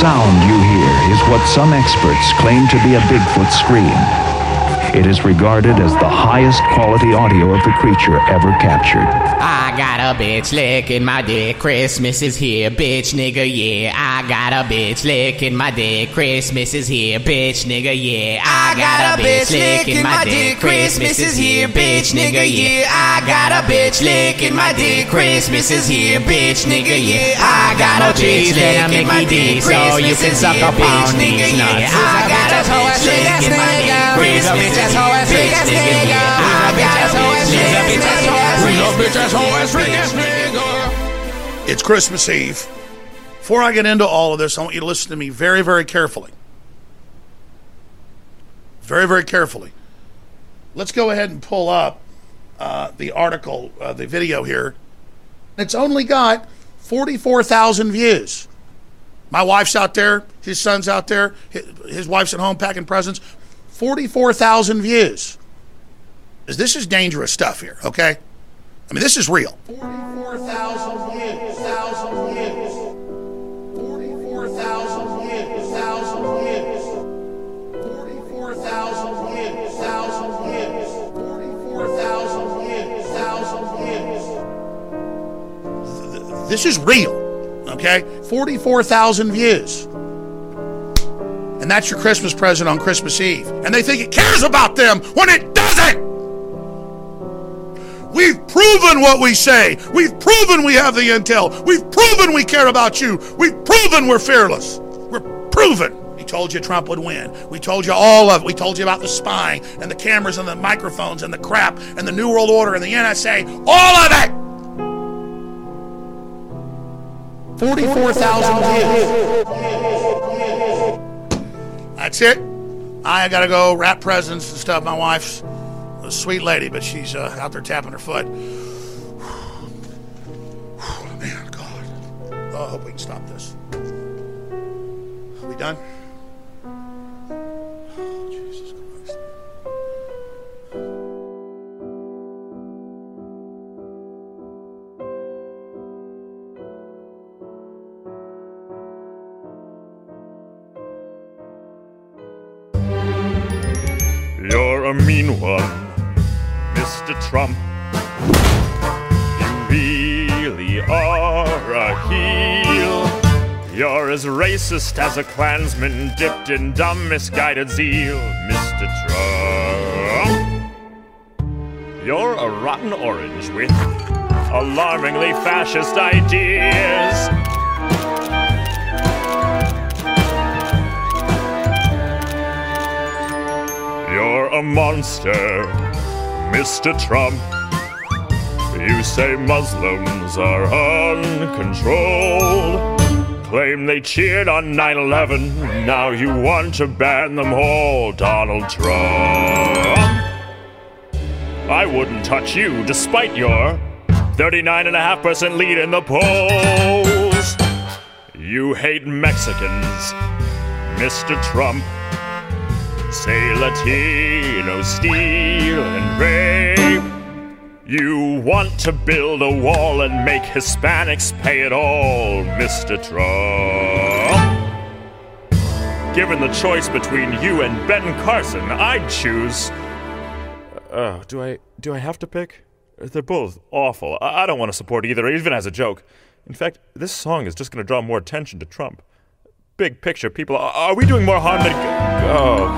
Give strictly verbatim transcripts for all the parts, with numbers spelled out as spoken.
sound you hear is what some experts claim to be a Bigfoot scream. It is regarded as the highest quality audio of the creature ever captured. I got a bitch licking my dick, Christmas is here, bitch nigga, yeah. I got a bitch licking my dick, Christmas is here, bitch nigga, yeah. I got a bitch licking my dick, Christmas is here, bitch nigga, yeah. I got a bitch licking my dick, Christmas is here, bitch nigga, yeah. I got a bitch licking my dick, so you can suck up on these nuts. I got a bitch licking my dick, Christmas. It's Christmas Eve. Before I get into all of this, I want you to listen to me very, very carefully. Very, very carefully. Let's go ahead and pull up uh, the article, uh, the video here. It's only got forty-four thousand views. My wife's out there. His son's out there. His, his wife's at home packing presents. forty-four thousand views. This is dangerous stuff here, okay? I mean, this is real. forty-four thousand views, thousand views. forty-four thousand views, thousand views. forty-four thousand views, thousand views. forty-four thousand views, thousand views. This is real, okay? forty-four thousand views. And that's your Christmas present on Christmas Eve. And they think it cares about them when it doesn't. We've proven what we say. We've proven we have the intel. We've proven we care about you. We've proven we're fearless. We're proven. We told you Trump would win. We told you all of it. We told you about the spying and the cameras and the microphones and the crap and the New World Order and the N S A. All of it. forty-four thousand views. That's it. I got to go wrap presents and stuff. My wife's a sweet lady, but she's uh, out there tapping her foot. Man, God. Oh, I hope we can stop this. Are we done? Oh, Jesus Christ. You're a mean one, Mister Trump. You really are a heel. You're as racist as a Klansman dipped in dumb, misguided zeal, Mister Trump. You're a rotten orange with alarmingly fascist ideas. You're a monster, Mister Trump. You say Muslims are uncontrolled. Claim they cheered on nine eleven. Now you want to ban them all, Donald Trump. I wouldn't touch you despite your thirty-nine point five percent lead in the polls. You hate Mexicans, Mister Trump. Say Latino, steal and rape. You want to build a wall and make Hispanics pay it all, Mister Trump. Given the choice between you and Ben Carson, I'd choose... Oh, uh, do I do I have to pick? They're both awful. I, I don't want to support either, even as a joke. In fact, this song is just going to draw more attention to Trump. Big picture, people, are, are we doing more harm than... Oh...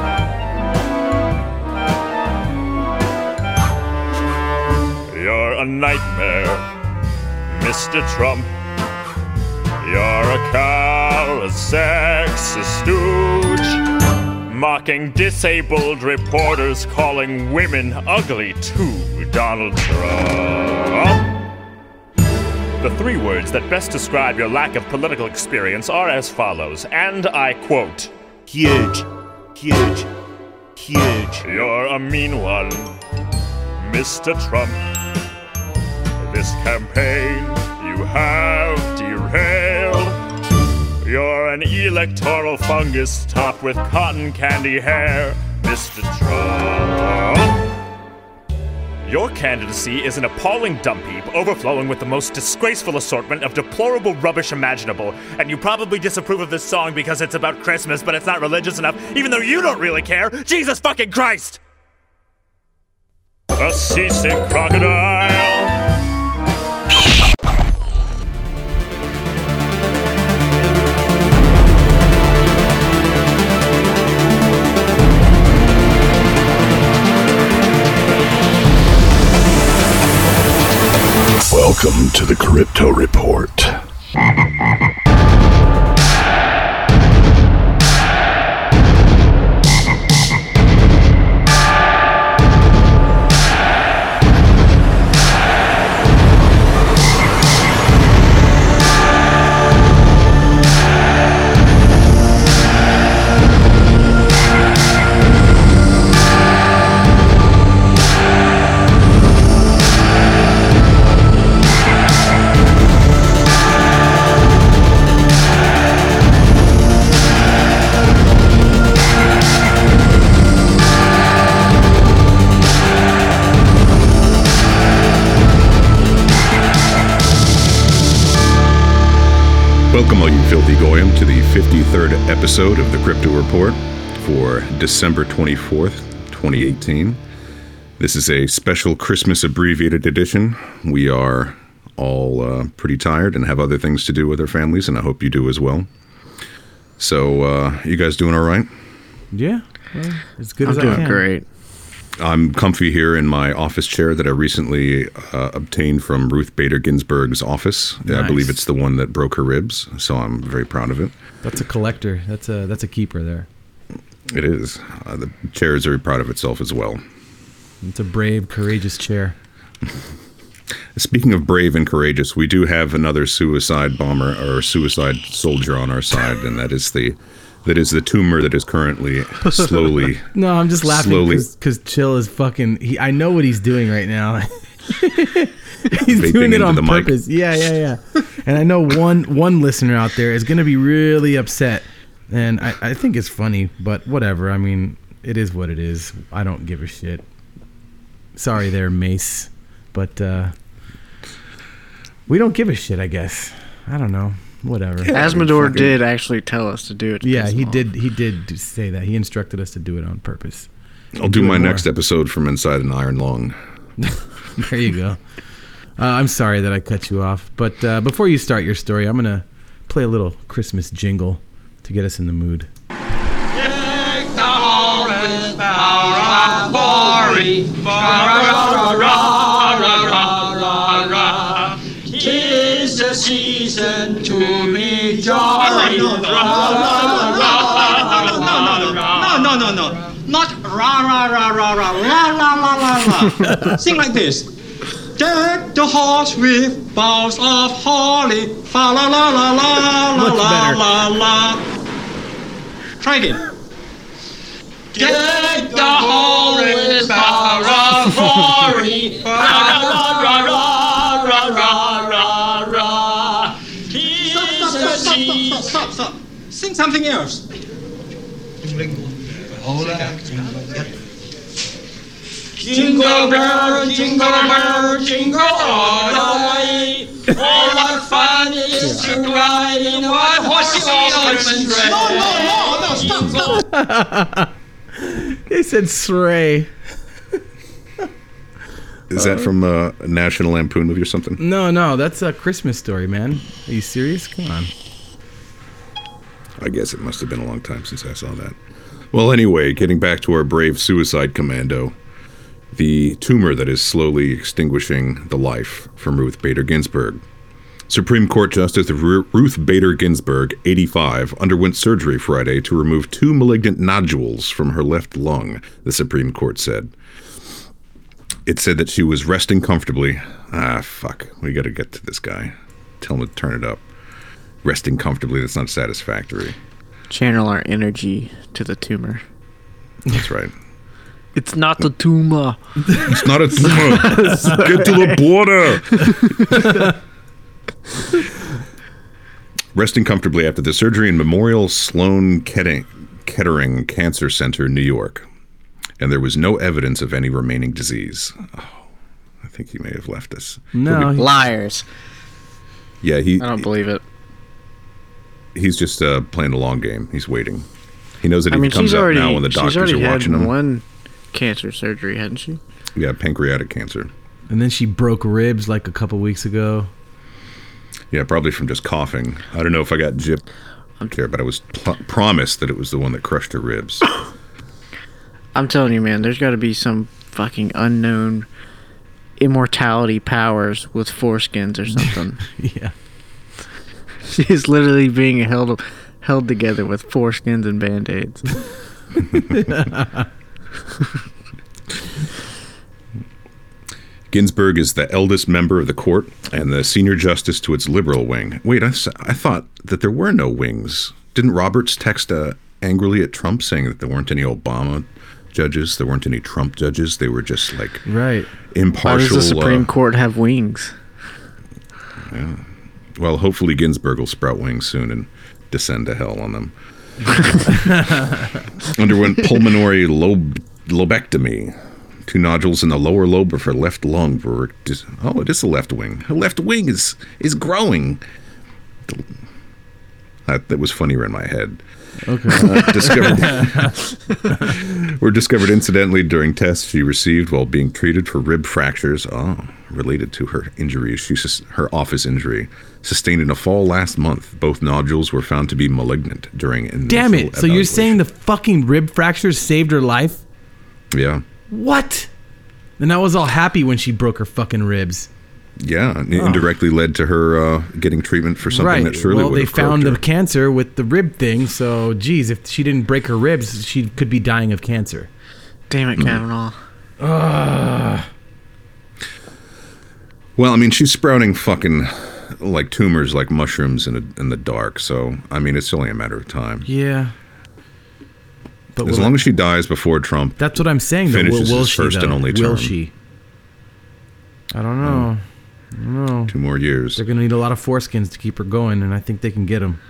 You're a nightmare, Mister Trump. You're a callous, sexist stooge, mocking disabled reporters, calling women ugly too, Donald Trump. The three words that best describe your lack of political experience are as follows, and I quote, huge, huge, huge. You're a mean one, Mister Trump. This campaign you have derailed. You're an electoral fungus topped with cotton candy hair, Mister Trump. Your candidacy is an appalling dump heap, overflowing with the most disgraceful assortment of deplorable rubbish imaginable. And you probably disapprove of this song because it's about Christmas, but it's not religious enough, even though you don't really care. Jesus fucking Christ! A seasick crocodile. Welcome to the Crypto Report. Welcome, all you filthy goyim, to the fifty-third episode of the Crypto Report for December twenty-fourth, twenty eighteen. This is a special Christmas abbreviated edition. We are all uh, pretty tired and have other things to do with our families, and I hope you do as well. So, uh, you guys doing all right? Yeah, well, as good I'm as doing I can. Great. I'm comfy here in my office chair that I recently uh, obtained from Ruth Bader Ginsburg's office. Nice. I believe it's the one that broke her ribs, so I'm very proud of it. That's a collector. That's a that's a keeper there. It is. Uh, the chair is very proud of itself as well. It's a brave, courageous chair. Speaking of brave and courageous, we do have another suicide bomber or suicide soldier on our side, and that is the that is the tumor that is currently slowly. No, I'm just laughing slowly because Chill is fucking. He, I know what he's doing right now. He's vaping doing it into on the mic. purpose. Yeah, yeah, yeah. And I know one one listener out there is going to be really upset, and I, I think it's funny, but whatever. I mean, it is what it is. I don't give a shit. Sorry there, Mace, but uh, we don't give a shit, I guess. I don't know. Whatever. Asmodor fucking- did actually tell us to do it. to Yeah, piss he him off. did. He did say that. He instructed us to do it on purpose. I'll do Do it my more. next episode from inside an iron lung. There you go. Uh, I'm sorry that I cut you off, but uh, before you start your story, I'm gonna play a little Christmas jingle to get us in the mood. Tis the season to be jolly. No, no, no, no. Not ra ra ra ra ra la la la la la. Sing like this. Deck the halls with boughs of holly. Fa la la la la la Much la better. la la. Try again. Deck the hall with boughs of holly. Fa la la la la la la la la. Stop, stop, stop, stop, stop, stop. Sing something else. Jingle bell, jingle bell, jingle all the way. Oh, what fun it is to ride in one horse open sleigh. No, no, no, no, stop, stop. They said Sray. Is that from uh, a National Lampoon movie or something? No, no, that's a Christmas story, man. Are you serious? Come on. I guess it must have been a long time since I saw that. Well, anyway, getting back to our brave suicide commando, the tumor that is slowly extinguishing the life from Ruth Bader Ginsburg. Supreme Court Justice Ru- Ruth Bader Ginsburg, eighty-five, underwent surgery Friday to remove two malignant nodules from her left lung, the Supreme Court said. It said that she was resting comfortably. Ah, fuck. We gotta get to this guy. Tell him to turn it up. Resting comfortably, that's not satisfactory. Channel our energy to the tumor. That's right. It's not a tumor. It's not a tumor. Get to the border. Resting comfortably after the surgery in Memorial Sloan Kettering, Kettering Cancer Center, New York. And there was no evidence of any remaining disease. Oh. think he may have left us. No, he- Liars. Yeah, he. I don't believe it. He's just uh, playing a long game. He's waiting. He knows that I if mean, he comes she's out already, now when the she's doctors already are had watching him. one cancer surgery, hadn't she? Yeah, pancreatic cancer. and then she broke ribs like a couple weeks ago. Yeah, probably from just coughing. I don't know if I got gypped there, but I was pl- promised that it was the one that crushed her ribs. I'm telling you, man, there's got to be some fucking unknown immortality powers with foreskins or something. Yeah. She's literally being held held together with foreskins and band-aids. Ginsburg is the eldest member of the court and the senior justice to its liberal wing. Wait, I, s- I thought that there were no wings. Didn't Roberts text uh, angrily at Trump saying that there weren't any Obama judges, there weren't any Trump judges, they were just like Right. impartial. Why does the Supreme uh, Court have wings? Well, hopefully Ginsburg will sprout wings soon and descend to hell on them. Underwent pulmonary lobe lobectomy. Two nodules in the lower lobe of her left lung were dis- oh, it is the left wing. Her left wing is is growing. That, that was funnier in my head. Okay. Uh, discovered were discovered incidentally during tests she received while being treated for rib fractures. Oh, related to her injuries. She sus- her office injury sustained in a fall last month. Both nodules were found to be malignant during initial Damn it. So you're evaluation. saying the fucking rib fractures saved her life? Yeah. What? Then I was all happy when she broke her fucking ribs. Yeah, it indirectly led to her uh, getting treatment for something Right. that surely Well, would they have found croaked the cancer with the rib thing. So, geez, if she didn't break her ribs, she could be dying of cancer. Damn it, Kavanaugh. her. Well, I mean, she's sprouting fucking like tumors, like mushrooms in a, in the dark. So, I mean, it's only a matter of time. Yeah. But As will long it- as she dies before Trump. that's what I'm saying. Though. Will, finishes will his she? first though? and only Will term. she? I don't know. I don't know. Two more years. They're gonna need a lot of foreskins to keep her going, and I think they can get them.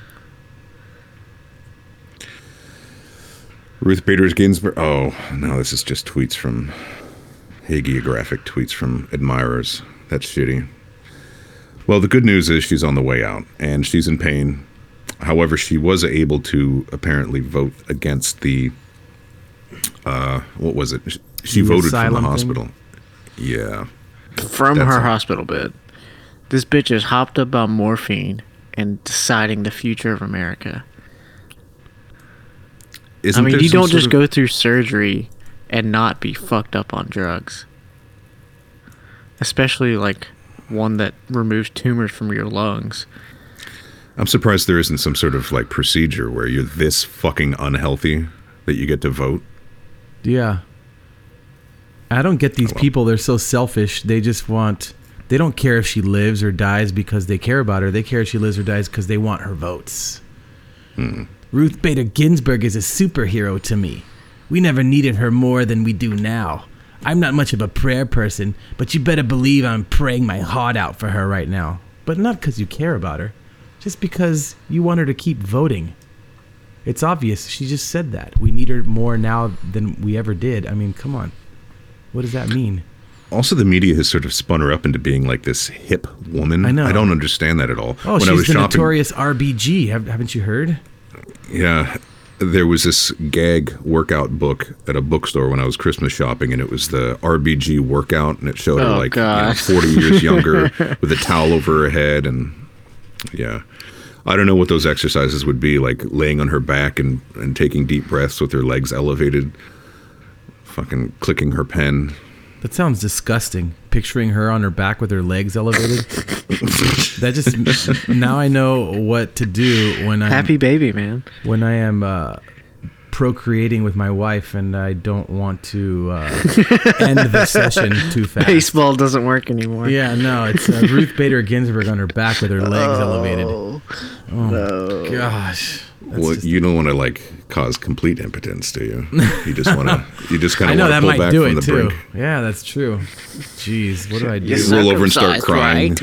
Ruth Bader Ginsburg. Oh, no, this is just tweets from hagiographic tweets from admirers. That's shitty. Well, the good news is she's on the way out, and she's in pain. However, she was able to apparently vote against the, uh, what was it? She The voted from the asylum thing? hospital. Yeah. From That's her a- hospital bed. This bitch is hopped up on morphine and deciding the future of America. Isn't I mean, there you some don't sort just of- go through surgery and not be fucked up on drugs. Especially, like, one that removes tumors from your lungs. I'm surprised there isn't some sort of like procedure where you're this fucking unhealthy that you get to vote. Yeah. I don't get these Oh, well. people. They're so selfish. They just want. They don't care if she lives or dies because they care about her. They care if she lives or dies because they want her votes. Hmm. Ruth Bader Ginsburg is a superhero to me. We never needed her more than we do now. I'm not much of a prayer person, but you better believe I'm praying my heart out for her right now. But not because you care about her, just because you want her to keep voting. It's obvious. She just said that. We need her more now than we ever did. I mean, come on. What does that mean? Also, the media has sort of spun her up into being like this hip woman. I know. I don't understand that at all. Oh, when she's I was the shopping, notorious R B G. Have, haven't you heard? yeah, there was this gag workout book at a bookstore when I was Christmas shopping, and it was the R B G workout, and it showed her Oh, like you know, God. forty years younger with a towel over her head, and yeah. I don't know what those exercises would be, like laying on her back and, and taking deep breaths with her legs elevated, fucking clicking her pen. That sounds disgusting. Picturing her on her back with her legs elevated. That just now I know what to do when I Happy baby, man. when I am uh, procreating with my wife and I don't want to uh, end the session too fast. Baseball doesn't work anymore. Yeah, no, it's uh, Ruth Bader Ginsburg on her back with her legs elevated. Oh no. gosh. That's Well, just- you don't want to like cause complete impotence, do you? You just want to. You just kind I of know want to that pull might back do from it the too. brink. Yeah, that's true. Jeez, what do I do? Yes, You roll over and start Circumcised,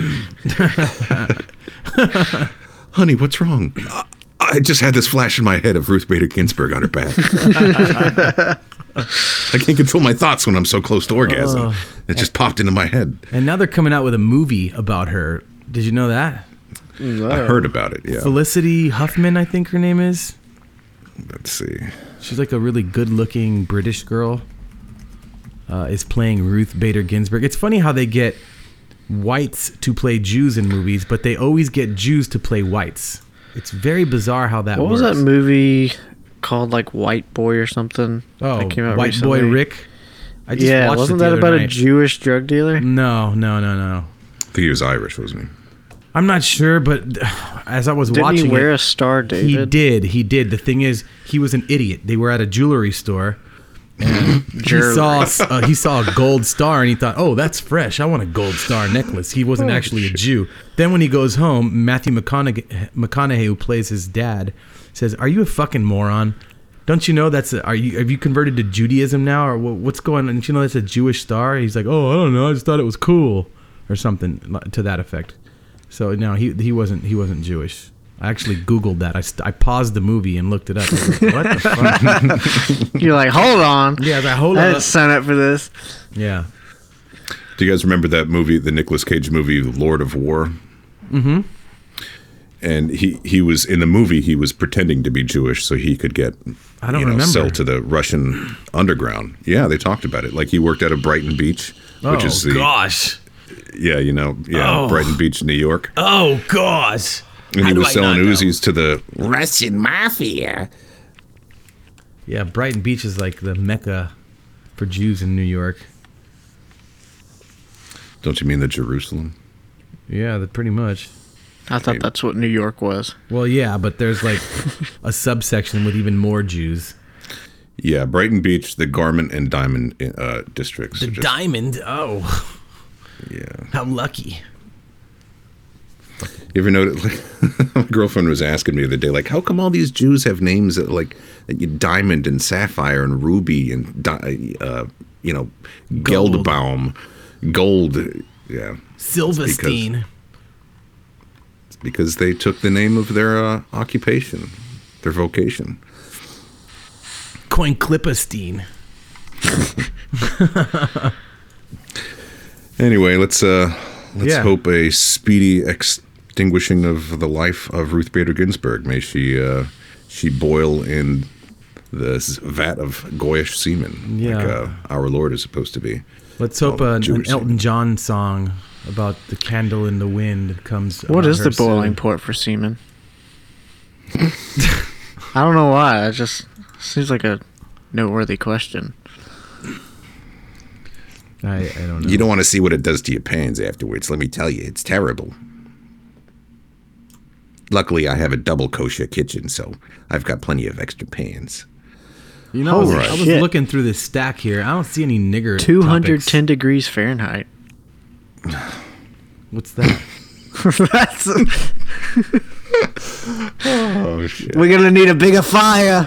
crying. Honey, what's wrong? I- I just had this flash in my head of Ruth Bader Ginsburg on her back. I can't control my thoughts when I'm so close to orgasm. It just popped into my head. And now they're coming out with a movie about her. Did you know that? I heard about it, yeah. Felicity Huffman, I think her name is. Let's see. She's like a really good-looking British girl. Uh, is playing Ruth Bader Ginsburg. It's funny how they get whites to play Jews in movies, but they always get Jews to play whites. It's very bizarre how that What works. was that movie called, like White Boy or something? Oh, that came out White recently? Boy Rick. I just Yeah, watched wasn't it the that other about a night. Jewish drug dealer? No, no, no, no. I think he was Irish, wasn't he? I'm not sure, but as I was Didn't watching he wear it, a Star David? he did. He did. The thing is, he was an idiot. They were at a jewelry store, and he Jewelry. saw uh, he saw a gold star, and he thought, "Oh, that's fresh. I want a gold star necklace." He wasn't actually a Jew. Then when he goes home, Matthew McConaughey, McConaughey, who plays his dad, says, "Are you a fucking moron? Don't you know that's a, are you have you converted to Judaism now, or wha- what's going on? Don't you know that's a Jewish star?" He's like, "Oh, I don't know. I just thought it was cool," or something li- to that effect. So no, he he wasn't he wasn't Jewish. I actually Googled that. I, st- I paused the movie and looked it up. I was like, what the fuck? You're like, hold on. Yeah, I was like, hold I on. didn't sign up for this. Yeah. Do you guys remember that movie, the Nicolas Cage movie, Lord of War? Mm-hmm. And he, he was, in the movie, he was pretending to be Jewish so he could get, I don't you know, remember. sell to the Russian underground. Yeah, they talked about it. Like he worked out of Brighton Beach, Oh which is the, gosh. yeah, you know, yeah, Oh. Brighton Beach, New York. Oh gosh. And he How do was I selling not know? Uzis to the, Russian mafia. Yeah, Brighton Beach is like the mecca for Jews in New York. don't you mean the Jerusalem? Yeah, that pretty much. I thought that's what New York was. Well, yeah, but there's like a subsection with even more Jews. Yeah, Brighton Beach, the Garment and Diamond uh, districts. The are just- diamond. Oh, Yeah. how lucky. You ever notice? Like, my girlfriend was asking me the other day, like, how come all these Jews have names that like Diamond and Sapphire and Ruby and di- uh, you know, Gold. Geldbaum, Gold? Yeah, Silverstein. it's because they took the name of their uh, occupation, their vocation. Coin Clipperstein. Anyway, let's uh, let's Yeah. hope a speedy extinguishing of the life of Ruth Bader Ginsburg. May she uh, she boil in the s- vat of Goyish semen, Yeah. like uh, our Lord is supposed to be. Let's hope Oh, an, an Jewish Elton semen. John song about the candle in the wind comes. What about is her the boiling soon. point for semen? I don't know why. It just seems like a noteworthy question. I, I don't know. You don't want to see what it does to your pans afterwards. Let me tell you, it's terrible. Luckily, I have a double kosher kitchen, so I've got plenty of extra pans. You know, I was, Holy I was shit. looking through this stack here. I don't see any nigger. two hundred ten topics. degrees Fahrenheit. What's that? That's, Oh shit! we're gonna need a bigger fire.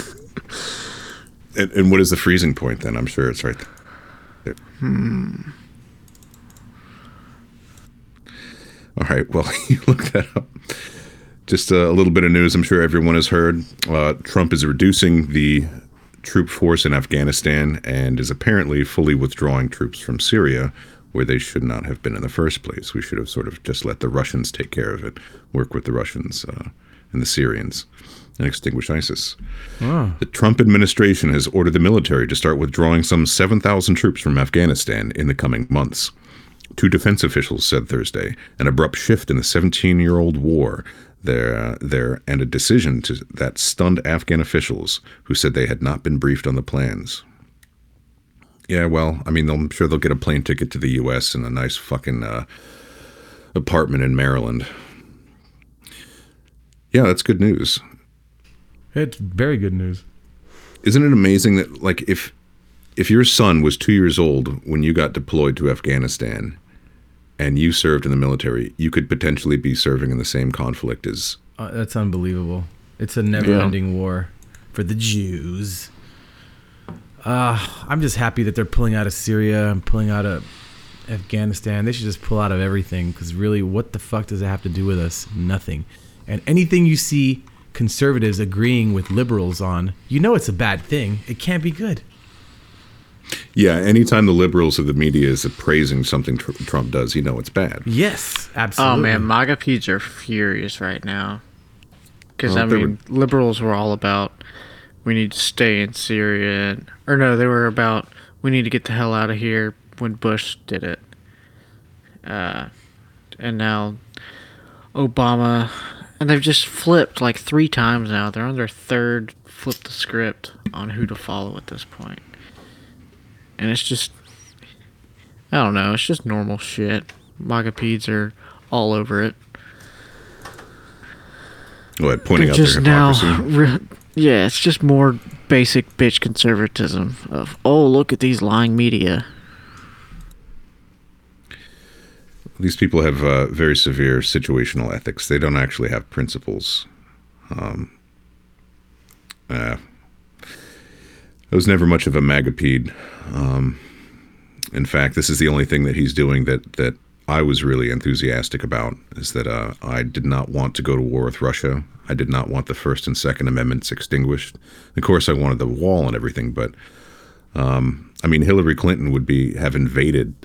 And, and what is the freezing point then? I'm sure it's right there. Hmm. All right. Well, you look that up. Just a little bit of news. I'm sure everyone has heard. Uh, Trump is reducing the troop force in Afghanistan and is apparently fully withdrawing troops from Syria, where they should not have been in the first place. We should have sort of just let the Russians take care of it, work with the Russians uh, and the Syrians, and extinguish ISIS. The Trump administration has ordered the military to start withdrawing some seven thousand troops from Afghanistan in the coming months. Two defense officials said Thursday an abrupt shift in the seventeen-year-old war there, uh, there and a decision to, that stunned Afghan officials who said they had not been briefed on the plans. Yeah, well, I mean, I'm sure they'll get a plane ticket to the U S and a nice fucking uh, apartment in Maryland. Yeah, that's good news. It's very good news. Isn't it amazing that, like, if if your son was two years old when you got deployed to Afghanistan and you served in the military, you could potentially be serving in the same conflict as... Uh, that's unbelievable. It's a never-ending war for the Jews. Uh, I'm just happy that they're pulling out of Syria and pulling out of Afghanistan. They should just pull out of everything, because really, what the fuck does it have to do with us? Nothing. And anything you see conservatives agreeing with liberals on, you know it's a bad thing. It can't be good. Yeah, anytime the liberals of the media is praising something tr- Trump does, you know it's bad. Yes, Oh absolutely. man, MAGA peds are furious right now. Because, Well, I they mean, liberals were all about, we need to stay in Syria. And, or no, they were about, we need to get the hell out of here when Bush did it. Uh, and now Obama, and they've just flipped like three times now. They're on their third flip the script on who to follow at this point. And it's just, I don't know, it's just normal shit. MAGA peds are all over it. What, pointing They're out just their now, hypocrisy? re- yeah, it's just more basic bitch conservatism of, oh, look at these lying media. These people have uh, very severe situational ethics. They don't actually have principles. Um, uh, I was never much of a magapede. Um, in fact, this is the only thing that he's doing that, that I was really enthusiastic about, is that uh, I did not want to go to war with Russia. I did not want the First and Second Amendments extinguished. Of course, I wanted the wall and everything, but um, I mean, Hillary Clinton would be have invaded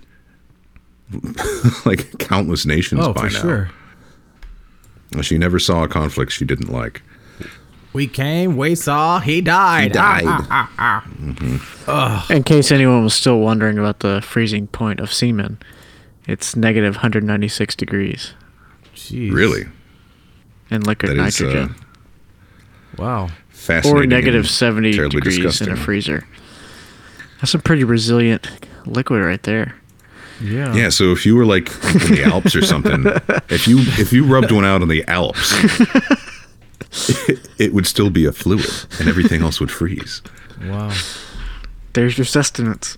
like countless nations Oh, by for now. sure. She never saw a conflict she didn't like. We came, we saw, he died. He died. Ah, ah, ah, ah. In case anyone was still wondering about the freezing point of semen, it's negative one hundred ninety-six degrees Jeez. Really? in liquid That is, nitrogen. uh, Wow. Fascinating. Or negative and seventy terribly degrees disgusting. in a freezer. That's a pretty resilient liquid right there. Yeah. Yeah, so if you were like in the Alps or something, if you if you rubbed one out in the Alps, it, it would still be a fluid, and everything else would freeze. Wow. There's your sustenance.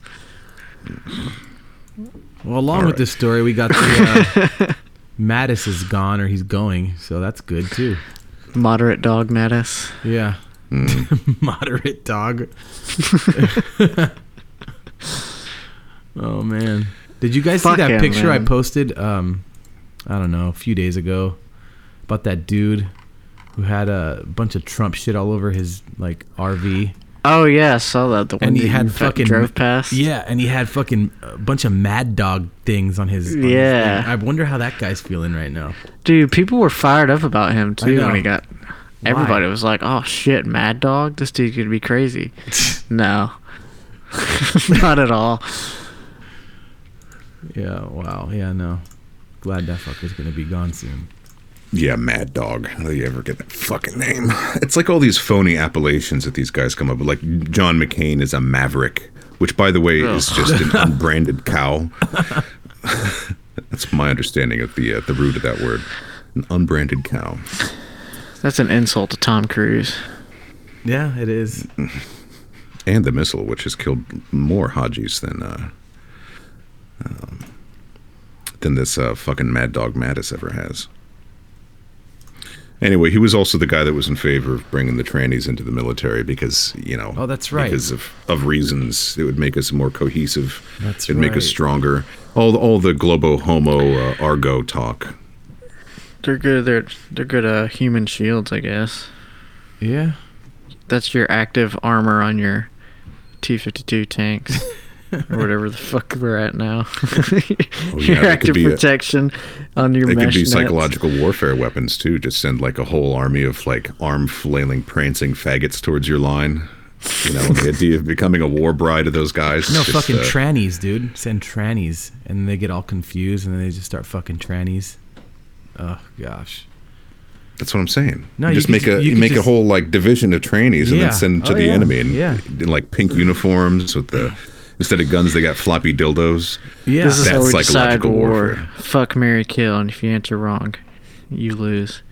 Well, along All with right. this story, we got the uh, Mattis is gone, or he's going, so that's good too. Moderate dog Mattis. Yeah. Mm. Moderate dog. Oh man. Did you guys Fuck see that him, picture I man. posted um I don't know, a few days ago about that dude who had a bunch of Trump shit all over his like R V? Oh yeah, I saw that. The one And he that had you fucking drove past. Yeah, and he had fucking a bunch of Mad Dog things on his. on his Yeah. thing. I wonder how that guy's feeling right now. Dude, people were fired up about him I too know. when he got. Everybody was like, "Oh shit, Mad Dog, this dude's gonna be crazy." No, not at all. Yeah. Wow. Yeah. No. Glad that fucker's gonna be gone soon. Yeah, Mad Dog. How do you ever get that fucking name? It's like all these phony appellations that these guys come up with. Like John McCain is a maverick, which, by the way, is just an unbranded cow. That's my understanding of the uh, the root of that word. An unbranded cow. That's an insult to Tom Cruise. Yeah, it is. And the missile, which has killed more Hajis than uh, um, than this uh, fucking Mad Dog Mattis ever has. Anyway, he was also the guy that was in favor of bringing the trannies into the military because, you know, Oh, that's right. because of, of reasons. It would make us more cohesive. That's It'd make us right. stronger. All all the globo homo uh, argo talk. They're good. They're they're good. Uh, human shields, I guess. Yeah. That's your active armor on your T fifty-two tanks, or whatever the fuck we're at now. Oh, yeah, your that could active be a- protection on your They could mesh be nets. psychological warfare weapons too. Just send like a whole army of like arm flailing, prancing faggots towards your line. You know, the idea of becoming a war bride of those guys. No, just, fucking uh, trannies, dude. Send trannies, and they get all confused, and then they just start fucking trannies. Oh gosh. That's what I'm saying. No, you you just could make ju- a you you could make a just- whole like division of trainees and Yeah. then send them to Oh, the yeah. enemy and Yeah. in like pink uniforms with the instead of guns they got floppy dildos. Yeah. This is how That's we decide psychological war. warfare. Fuck, marry, kill, and if you answer wrong, you lose.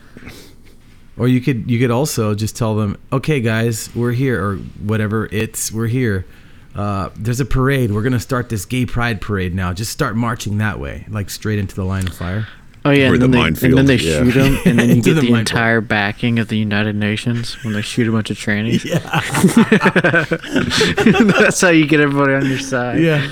Or you could you could also just tell them, okay, guys, we're here, or whatever. It's we're here. Uh, there's a parade. We're gonna start this gay pride parade now. Just start marching that way, like straight into the line of fire. Oh yeah, Or and the then, they, minefield, and then they yeah. shoot them, and then you Into get the the, minefield. entire backing of the United Nations when they shoot a bunch of trannies. That's how you get everybody on your side. Yeah.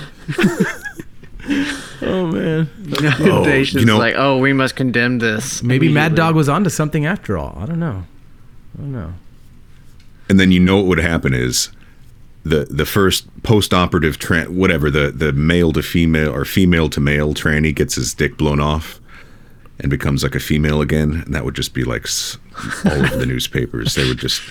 Oh man. United Oh, Nations you know- like, oh, we must condemn this. Maybe Mad immediately. Dog was onto something after all. I don't know. I don't know. And then you know what would happen is the the first post-operative tran whatever the the male to female or female to male tranny gets his dick blown off and becomes like a female again, and that would just be like s- all over the newspapers. They would just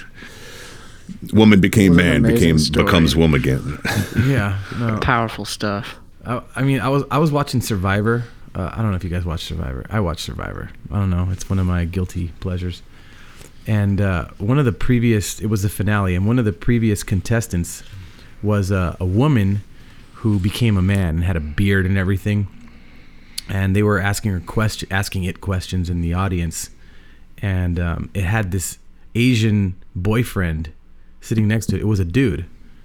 woman became What an man, amazing became story. becomes woman again. Yeah, no. Powerful stuff. I, I mean, I was I was watching Survivor. Uh, I don't know if you guys watch Survivor. I watch Survivor. I don't know. It's one of my guilty pleasures. And uh, one of the previous, it was the finale, and one of the previous contestants was uh, a woman who became a man and had a beard and everything. And they were asking her question, asking it questions in the audience, and um, it had this Asian boyfriend sitting next to it. It was a dude.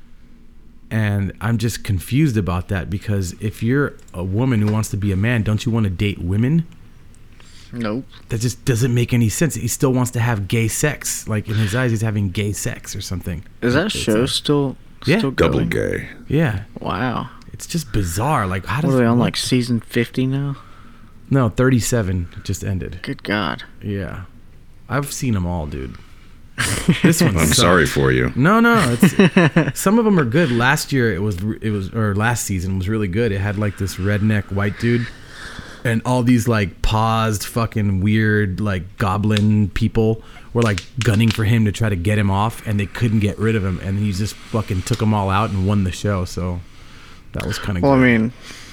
And I'm just confused about that, because if you're a woman who wants to be a man, don't you want to date women? Nope. That just doesn't make any sense. He still wants to have gay sex. Like, in his eyes, he's having gay sex or something. Is that It's show a- still Yeah. still Double going? gay. Yeah. Wow. It's just bizarre. Like, how What does are they on, like season fifty now? No, thirty-seven just ended. Good God. Yeah. I've seen them all, dude. This one I'm sucked. sorry for you. No, no. It's, some of them are good. Last year it was it was or last season was really good. It had like this redneck white dude and all these like paused fucking weird like goblin people were like gunning for him to try to get him off, and they couldn't get rid of him, and he just fucking took them all out and won the show. So that was kind of Well, good. I mean,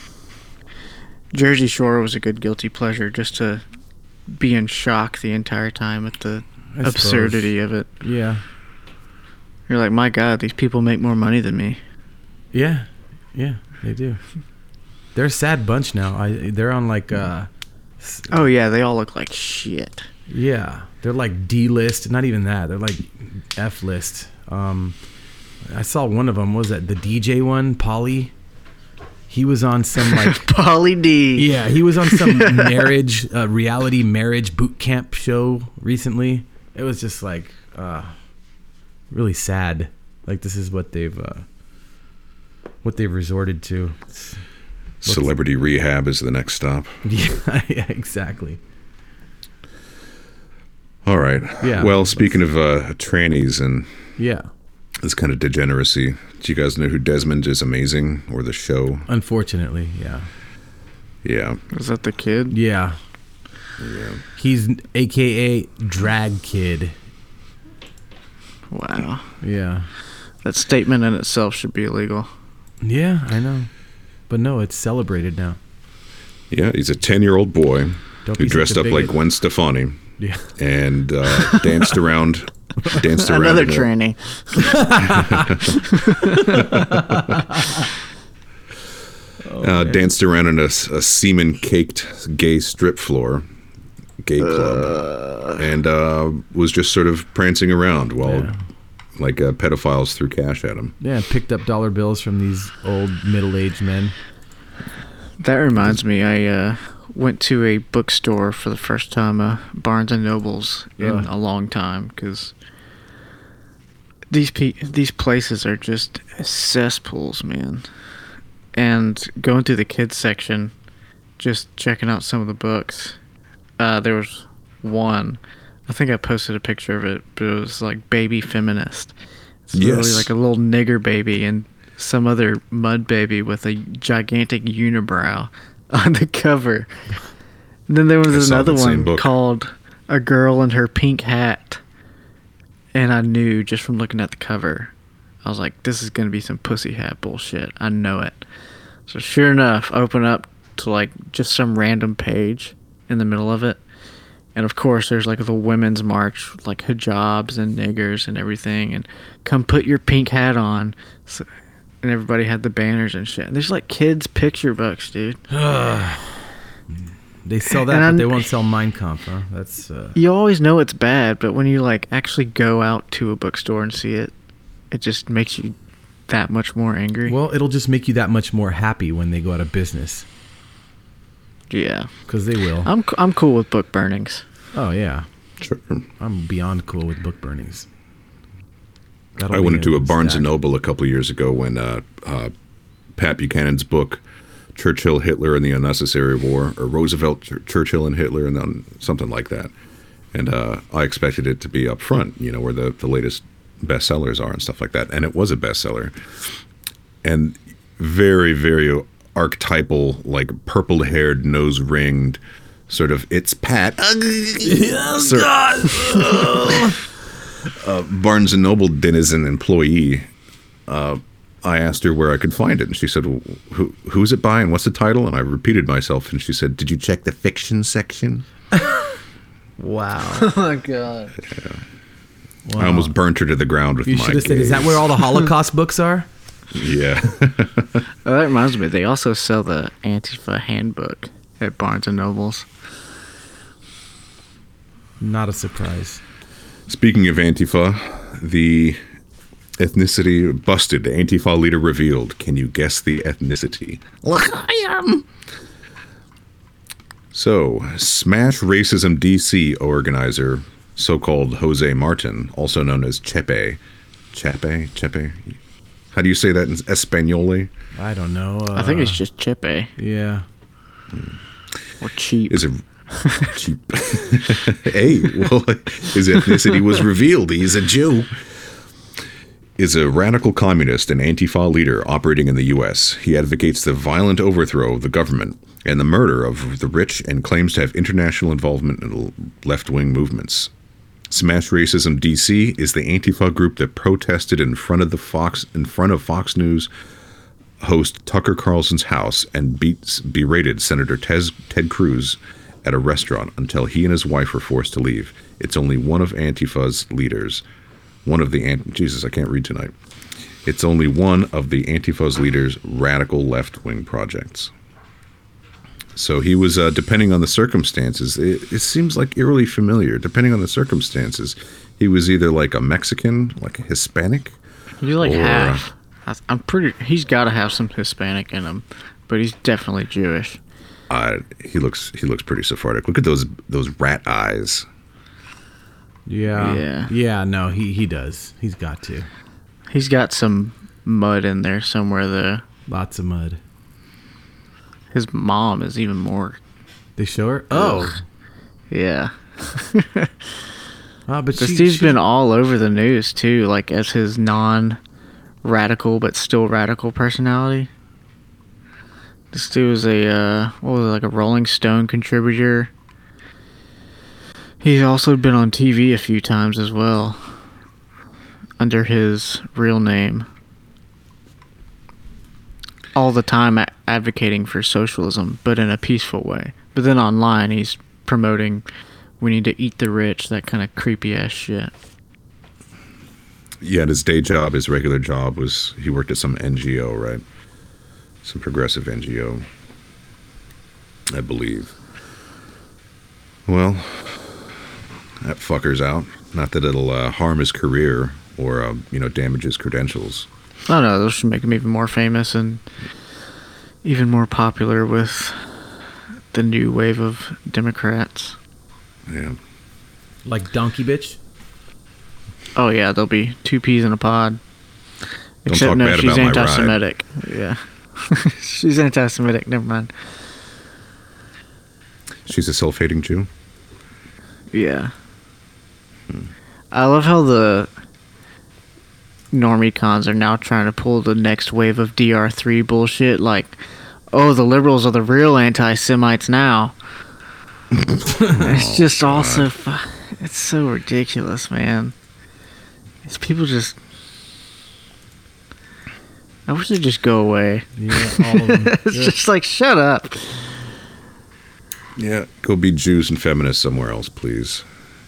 Jersey Shore was a good guilty pleasure, just to be in shock the entire time at the I suppose. absurdity of it. Yeah. You're like, my God, these people make more money than me. Yeah. Yeah, they do. They're a sad bunch now. I they're on like uh Oh yeah, they all look like shit. yeah, they're like D list, not even that. They're like F list. Um I saw one of them, what was that the D J one, Polly? He was on some like Pauly D. yeah, he was on some marriage uh, reality marriage boot camp show recently. It was just like uh really sad. Like, this is what they've uh what they've resorted to. It's, Celebrity rehab is the next stop. yeah, yeah, exactly. All right. Yeah. Well, speaking of uh, trannies and Yeah. this kind of degeneracy, do you guys know who Desmond is Amazing, or the show? Unfortunately, yeah. Yeah. Is that the kid? Yeah. Yeah. He's A K A Drag Kid. Wow. Yeah. That statement in itself should be illegal. Yeah, I know. But no, it's celebrated now. Yeah, he's a ten-year-old boy Don't who be such dressed a up like bigot. Gwen Stefani Yeah. and uh, danced around, danced around. Another in a- tranny. uh, danced around in a, s- a semen-caked gay strip floor, gay club, and uh, was just sort of prancing around while, Yeah. like, uh, pedophiles threw cash at him. Yeah, picked up dollar bills from these old middle-aged men. That reminds me, I uh, went to a bookstore for the first time, uh, Barnes and Nobles, in Ugh. a long time, because these pe- these places are just cesspools, man. And going through the kids section, just checking out some of the books, uh, there was one. I think I posted a picture of it, but it was like Baby Feminist. It's literally Yes. like a little nigger baby and some other mud baby with a gigantic unibrow on the cover. And then there I was saw another that same one book. called A Girl in Her Pink Hat. And I knew just from looking at the cover, I was like, this is going to be some pussy hat bullshit. I know it. So sure enough, open up to like just some random page in the middle of it. And of course, there's like the women's march, with, like hijabs and niggers and everything. And come put your pink hat on. So, and everybody had the banners and shit. And there's like kids' picture books, dude. They sell that, And but I'm- they won't sell Mein Kampf, huh? That's, uh... You always know it's bad, but when you like actually go out to a bookstore and see it, it just makes you that much more angry. Well, it'll just make you that much more happy when they go out of business. Yeah, Because they will. I'm c- I'm cool with book burnings. Oh, yeah. Sure. I'm beyond cool with book burnings. That'll I be went into a Barnes stack. and Noble a couple of years ago when uh, uh, Pat Buchanan's book, Churchill, Hitler, and the Unnecessary War, or Roosevelt, Ch- Churchill, and Hitler, and then something like that. And uh, I expected it to be up front, you know, where the, the latest bestsellers are and stuff like that. And it was a bestseller. And very, very archetypal, like purple-haired, nose-ringed, sort of, it's Pat. Oh, God. uh, Barnes and Noble denizen employee. Uh, I asked her where I could find it, and she said, well, Who, who's it by and what's the title? And I repeated myself, and she said, did you check the fiction section? Wow. Oh my God. Yeah. Wow. I almost burnt her to the ground with You my should have said, is that gaze. where all the Holocaust books are? Yeah. Oh, that reminds me, they also sell the Antifa handbook at Barnes and Nobles. Not a surprise. Speaking of Antifa, the ethnicity busted. Antifa leader revealed. Can you guess the ethnicity? Look, I am. So, Smash Racism D C organizer, so-called Jose Martin, also known as Chepe. Chepe? Chepe? How do you say that in Espanol? I don't know. Uh, I think it's just Chepe Yeah. or cheap. Is it cheap? Hey, well, his ethnicity was revealed. He's a Jew. Is a radical communist and Antifa leader operating in the U S. He advocates the violent overthrow of the government and the murder of the rich and claims to have international involvement in left-wing movements. Smash Racism D C is the Antifa group that protested in front of the Fox in front of Fox News host Tucker Carlson's house and beats berated Senator Tez, Ted Cruz at a restaurant until he and his wife were forced to leave. It's only one of Antifa's leaders. One of the Jesus, I can't read tonight. It's only one of the Antifa's leaders' radical left-wing projects. So he was, uh, depending on the circumstances, it, it seems like eerily familiar. Depending on the circumstances, he was either like a Mexican, like a Hispanic. He's like or, half. I- I'm pretty. He's got to have some Hispanic in him, but he's definitely Jewish. Uh, he looks he looks pretty Sephardic. Look at those those rat eyes. Yeah. Yeah. Yeah, no, he, he does. He's got to. He's got some mud in there somewhere. Though Lots of mud. his mom is even more. They show her? Oh. Yeah. Oh, but This she, dude's she- been all over the news too, like as his non-radical but still radical personality. This dude was a uh, what was it, like a Rolling Stone contributor. He's also been on T V a few times as well, under his real name. All the time a- advocating for socialism, but in a peaceful way. But then online, he's promoting we need to eat the rich, that kind of creepy ass shit. Yeah, and his day job, his regular job was he worked at some N G O, right? Some progressive N G O, I believe. Well, that fucker's out. Not that it'll uh, harm his career or uh, you know damage his credentials. I don't know, those should make him even more famous and even more popular with the new wave of Democrats. Yeah. Like Donkey Bitch? Oh yeah, there'll be two peas in a pod. Don't Except talk no, bad she's about my ride. anti-Semitic. Yeah, she's anti-Semitic. Never mind. She's a self-hating Jew. Yeah, I love how the normie cons are now trying to pull the next wave of D R three bullshit. Like, oh, the liberals are the real anti-Semites now. It's just also, fu- it's so ridiculous, man. It's people just. I wish they'd just go away. Yeah, all of them. It's Yeah. just like, shut up. Yeah, go be Jews and feminists somewhere else, please.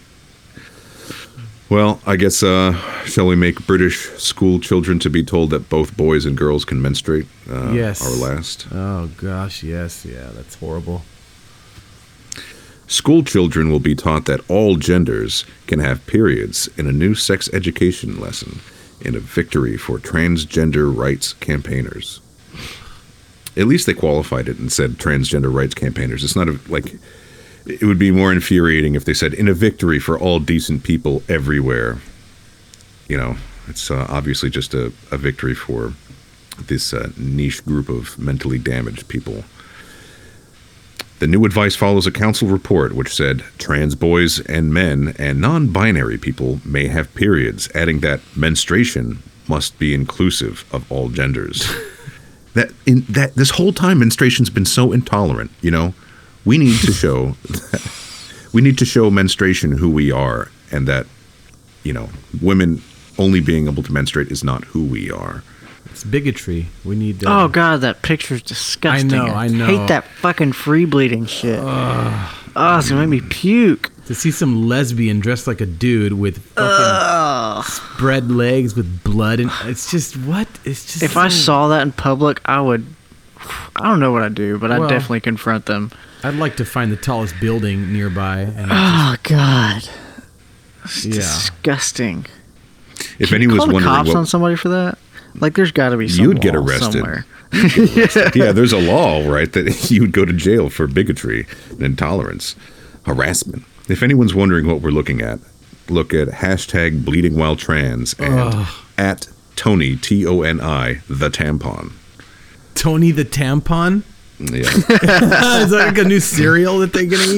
Well, I guess, uh, shall we make British school children to be told that both boys and girls can menstruate? Uh, Yes. Our last. Oh, gosh, yes. Yeah, that's horrible. School children will be taught that all genders can have periods in a new sex education lesson in a victory for transgender rights campaigners. At least they qualified it and said transgender rights campaigners. It's not a, like, it would be more infuriating if they said in a victory for all decent people everywhere. You know, it's uh, obviously just a, a victory for this uh, niche group of mentally damaged people. The new advice follows a council report which said trans boys and men and non-binary people may have periods, adding that menstruation must be inclusive of all genders. that in that this whole time menstruation's been so intolerant, you know. We need to show that, we need to show menstruation who we are, and that, you know, women only being able to menstruate is not who we are. It's bigotry. We need to... Oh, God, that picture's disgusting. I know, I know. hate that fucking free bleeding shit. Uh, oh, it's going to make me puke. To see some lesbian dressed like a dude with fucking Ugh. spread legs with blood, and it's just, what? It's just... If I saw that in public, I would... I don't know what I'd do, but I'd Well, definitely confront them. I'd like to find the tallest building nearby. And Oh, God. It's Yeah. disgusting. If Can you anyone's call the wondering cops what, on somebody for that? Like, there's got to be some You'd get law arrested. somewhere. yeah, there's a law, right, that you would go to jail for bigotry and intolerance, harassment. If anyone's wondering what we're looking at, look at hashtag bleeding while trans and at Tony, T O N I, the tampon. Tony the Tampon? Yeah. Is that like a new cereal that they're going to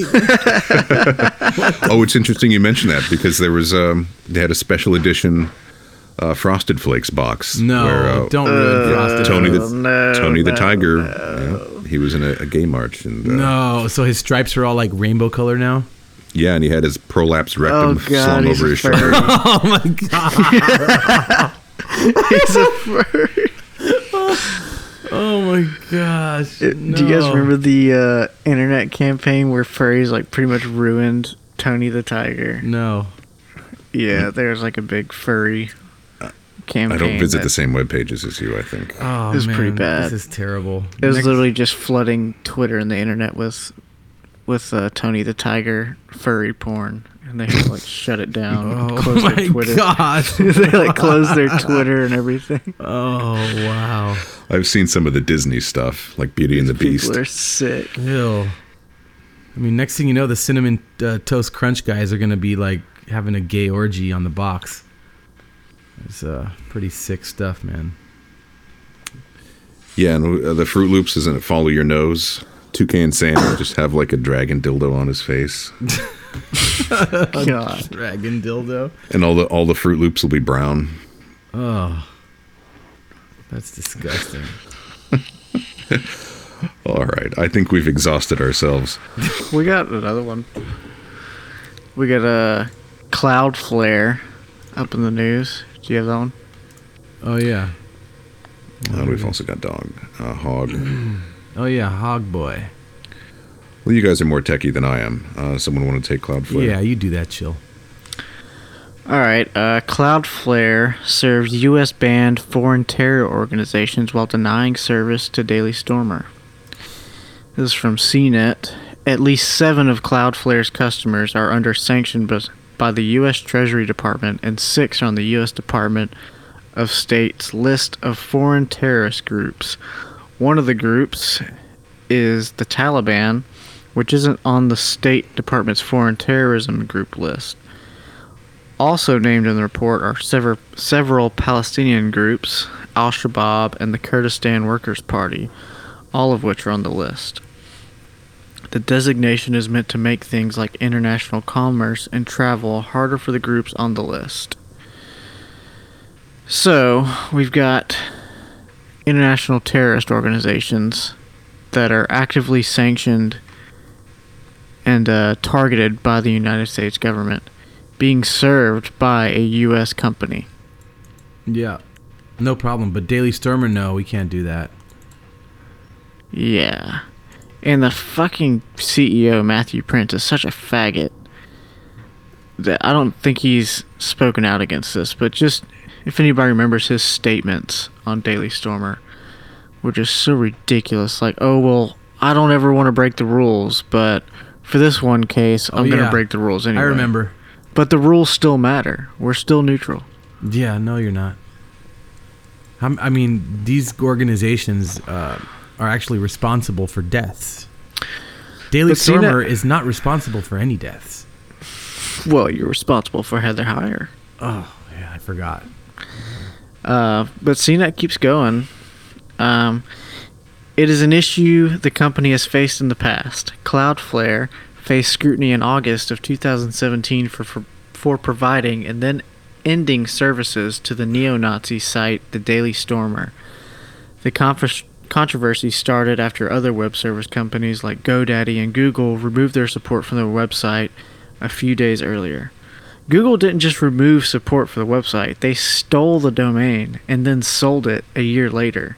eat? Oh, it's interesting you mentioned that because there was, um, they had a special edition uh, Frosted Flakes box. No, where, uh, don't ruin Frosted Tony the, Flakes. no, Tony the no, Tiger, no. yeah, he was in a, a gay march. And, uh, No, so his stripes are all like rainbow color now? Yeah, and he had his prolapsed rectum Oh, God, slung he's over a his furry. shoulder. Oh my god. He's a furry. Oh my gosh. Do you guys No. remember the uh, internet campaign where furries like pretty much ruined Tony the Tiger? No. Yeah, there's like a big furry campaign. I don't visit that- the same web pages as you, I think. Oh, It was man, pretty bad. This is terrible. It was Next- literally just flooding Twitter and the internet with with uh, Tony the Tiger furry porn, and they had to like shut it down, and Oh close my their Twitter. gosh. They like closed their Twitter and everything. Oh wow. I've seen some of the Disney stuff, like Beauty and the Beast. People are sick. Ew. I mean, next thing you know, the Cinnamon uh, Toast Crunch guys are gonna be like having a gay orgy on the box. It's uh, pretty sick stuff, man. Yeah, and uh, the Fruit Loops, isn't it Follow Your Nose? Toucan Santa just have like a dragon dildo on his face. God. Dragon dildo. And all the all the Fruit Loops will be brown. Oh. That's disgusting. All right, I think we've exhausted ourselves. We got another one. We got a Cloudflare up in the news. Do you have that one? Oh yeah. And we've also got Dog, uh, Hog. Oh yeah, Hog Boy. Well, you guys are more techie than I am. Uh, someone want to take Cloudflare? Yeah, you do that, chill. All right. Uh, Cloudflare serves U S banned foreign terror organizations while denying service to Daily Stormer. This is from C net. At least seven of Cloudflare's customers are under sanction bus- by the U S Treasury Department, and six are on the U S Department of State's list of foreign terrorist groups. One of the groups is the Taliban, which isn't on the State Department's foreign terrorism group list. Also named in the report are sever- several Palestinian groups, Al-Shabaab and the Kurdistan Workers' Party, all of which are on the list. The designation is meant to make things like international commerce and travel harder for the groups on the list. So, we've got international terrorist organizations that are actively sanctioned and uh, targeted by the United States government being served by a U S company. Yeah. No problem. But Daily Stormer, no, we can't do that. Yeah. And the fucking C E O, Matthew Prince, is such a faggot that I don't think he's spoken out against this, but just if anybody remembers his statements on Daily Stormer were just so ridiculous. Like, oh, well, I don't ever want to break the rules, but for this one case, I'm Oh, going to yeah. break the rules anyway. I remember. But the rules still matter. We're still neutral. Yeah, no, you're not. I'm, I mean, these organizations uh, are actually responsible for deaths. Daily But see, Stormer that- is not responsible for any deaths. Well, you're responsible for Heather Heyer. Oh, yeah, I forgot. Uh, but C net keeps going. Um, It is an issue the company has faced in the past. Cloudflare faced scrutiny in August of two thousand seventeen for, for, for providing and then ending services to the neo-Nazi site The Daily Stormer. The conf- controversy started after other web service companies like GoDaddy and Google removed their support from their website a few days earlier. Google didn't just remove support for the website, they stole the domain and then sold it a year later.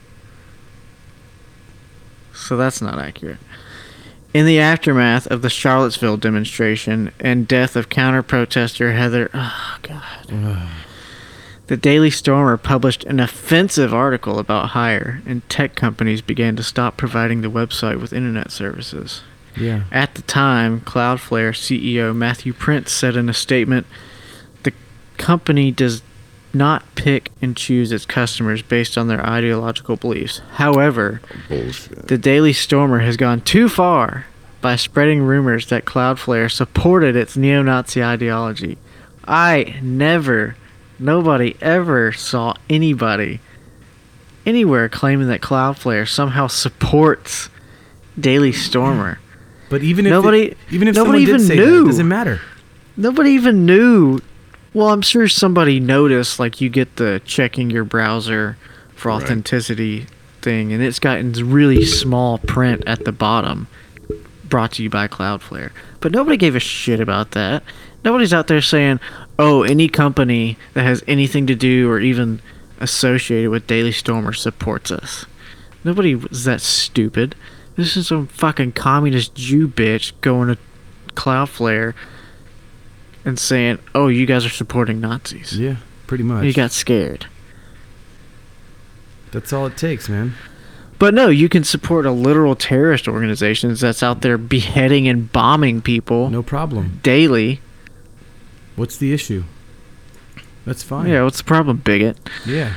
So that's not accurate. In the aftermath of the Charlottesville demonstration and death of counter-protester Heather... Oh, God. The Daily Stormer published an offensive article about Hire, and tech companies began to stop providing the website with internet services. Yeah. At the time, Cloudflare C E O Matthew Prince said in a statement, the company does not pick and choose its customers based on their ideological beliefs. However, Bullshit. the Daily Stormer has gone too far by spreading rumors that Cloudflare supported its neo-Nazi ideology. I never, nobody ever saw anybody anywhere claiming that Cloudflare somehow supports Daily Stormer. But even if Nobody- it, even if nobody someone did even say knew. that, it doesn't matter. Nobody even knew. Well, I'm sure somebody noticed, like you get the checking your browser for Right. authenticity thing, and it's got in really small print at the bottom, brought to you by Cloudflare. But nobody gave a shit about that. Nobody's out there saying, oh, any company that has anything to do or even associated with Daily Stormer supports us. Nobody was that stupid. This is some fucking communist Jew bitch going to Cloudflare and saying, oh, you guys are supporting Nazis. Yeah, pretty much. You got scared. That's all it takes, man. But no, you can support a literal terrorist organization that's out there beheading and bombing people No problem. daily. What's the issue? That's fine. Yeah, what's the problem, bigot? Yeah.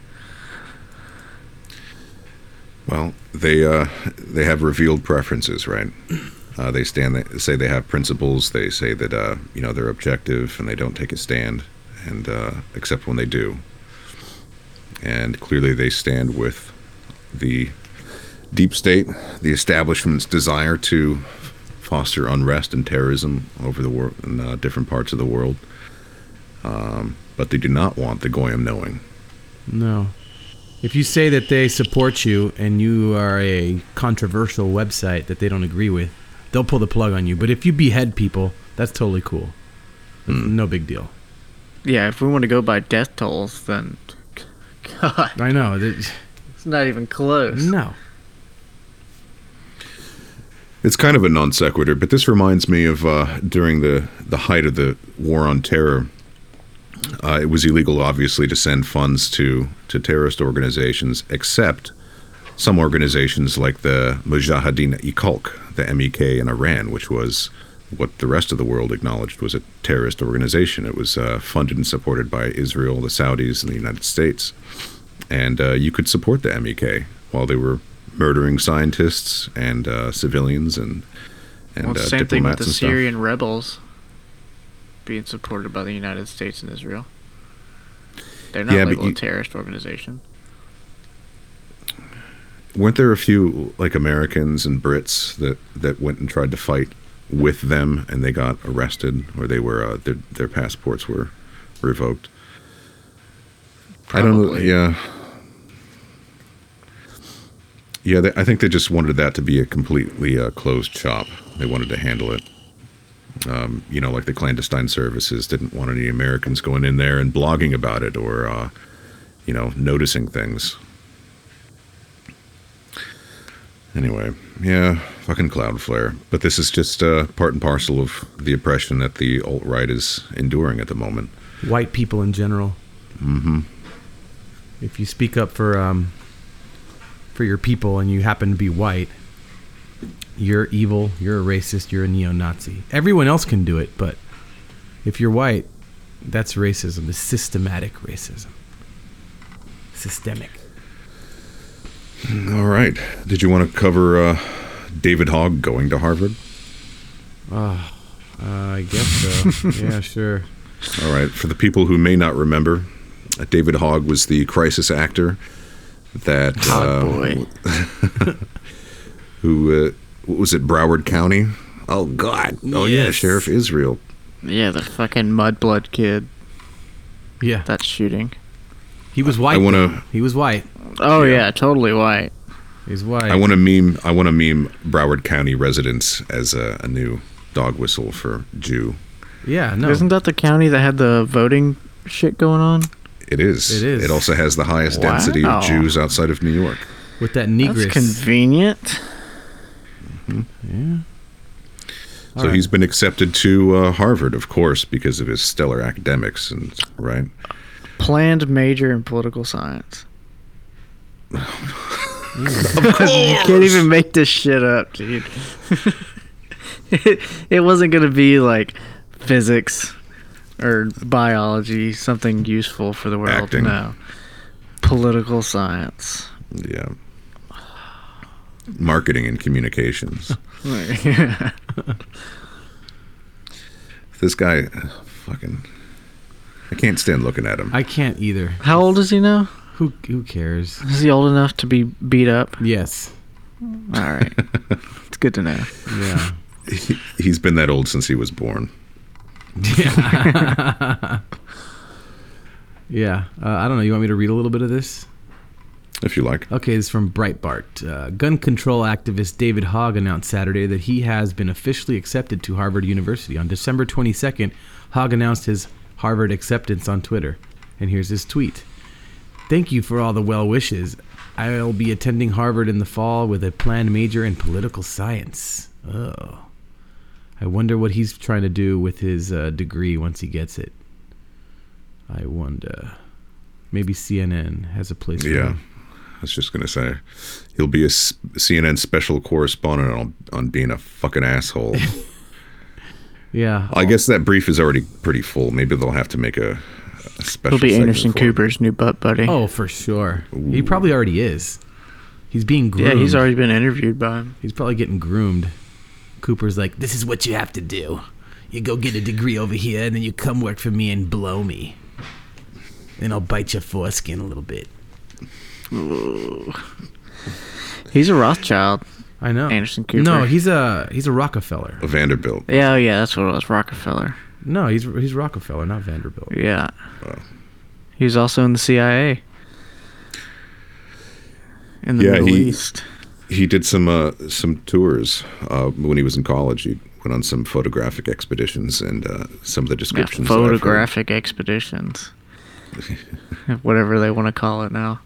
Well, they uh, they have revealed preferences, right? Uh, they stand. They say they have principles. They say that uh, you know they're objective and they don't take a stand, and uh, except when they do. And clearly, they stand with the deep state, the establishment's desire to foster unrest and terrorism over the world in uh, different parts of the world. Um, but they do not want the Goyim knowing. No. If you say that they support you and you are a controversial website that they don't agree with, they'll pull the plug on you. But if you behead people, that's totally cool. That's no big deal. Yeah, if we want to go by death tolls, then... God, I know. that- it's not even close. No. It's kind of a non sequitur, but this reminds me of uh, during the, the height of the war on terror. Uh, it was illegal, obviously, to send funds to, to terrorist organizations, except some organizations like the Mujahideen-e-Khalq, the M E K in Iran, which was what the rest of the world acknowledged was a terrorist organization. It was uh, funded and supported by Israel, the Saudis, and the United States. And uh, you could support the M E K while they were murdering scientists and uh, civilians and, and Well, uh, same thing with diplomats the and stuff. Syrian rebels being supported by the United States and Israel. They're not Yeah, but labeled you- a terrorist organization. Weren't there a few like Americans and Brits that, that went and tried to fight with them and they got arrested or they were uh, their their passports were revoked? I don't know. Probably. Yeah, yeah. They, I think they just wanted that to be a completely uh, closed shop. They wanted to handle it. Um, you know, like the clandestine services didn't want any Americans going in there and blogging about it or, uh, you know, noticing things. Anyway, yeah, fucking Cloudflare. But this is just uh, part and parcel of the oppression that the alt-right is enduring at the moment. White people in general. Mm-hmm. If you speak up for um, for your people and you happen to be white, you're evil, you're a racist, you're a neo-Nazi. Everyone else can do it, but if you're white, that's racism. It's systematic racism. Systemic. All right. Did you want to cover uh, David Hogg going to Harvard? Oh, uh, I guess so. Yeah, sure. All right. For the people who may not remember, uh, David Hogg was the crisis actor that uh, boy. who uh, what was it, Broward County? Oh God! Oh yeah, Yes. Sheriff Israel. Yeah, the fucking mudblood kid. Yeah, That's shooting. he was white. I wanna- though. He was white. Oh Yeah. yeah, totally white. He's white. I want to meme. I want to meme Broward County residents as a, a new dog whistle for Jew. Yeah, no. Isn't that the county that had the voting shit going on? It is. It is. It also has the highest density Wow. of Jews outside of New York. with that That's negress? convenient. So he's been accepted to uh, Harvard, of course, because of his stellar academics, and right. Planned major in political science. You can't even make this shit up, dude. it, it wasn't gonna be like physics or biology, something useful for the world. Acting. No, political science. Yeah. Marketing and communications. This guy, fucking, I can't stand looking at him. I can't either. How old is he now? Who who cares? Is he old enough to be beat up? Yes. All right, it's good to know. Yeah. He, he's been that old since he was born. Yeah. Uh, I don't know. You want me to read a little bit of this? If you like. Okay, this is from Breitbart. Uh, gun control activist David Hogg announced Saturday that he has been officially accepted to Harvard University. On December twenty-second, Hogg announced his Harvard acceptance on Twitter. And here's his tweet. Thank you for all the well wishes. I'll be attending Harvard in the fall with a planned major in political science. Oh. I wonder what he's trying to do with his uh, degree once he gets it. I wonder. Maybe C N N has a place for Yeah. him. I was just going to say, he'll be a s- C N N special correspondent on, on being a fucking asshole. Yeah. I guess that brief is already pretty full. Maybe they'll have to make a, a special He'll be segment Anderson for him. Cooper's new butt buddy. Oh, for sure. He probably already is. He's being groomed. yeah, he's already been interviewed by him. He's probably getting groomed. Cooper's like, this is what you have to do. You go get a degree over here, and then you come work for me and blow me. Then I'll bite your foreskin a little bit. He's a Rothschild. I know. Anderson Cooper. No, he's a he's a Rockefeller. A Vanderbilt. Yeah, oh, yeah, that's what it was. Rockefeller. No, he's he's Rockefeller, not Vanderbilt. Yeah. Wow. He was also in the C I A. In the Yeah, Middle he- East. He did some uh, some tours uh, when he was in college. He went on some photographic expeditions, and uh, some of the Yeah, descriptions. that I've heard- photographic expeditions. Whatever they want to call it now.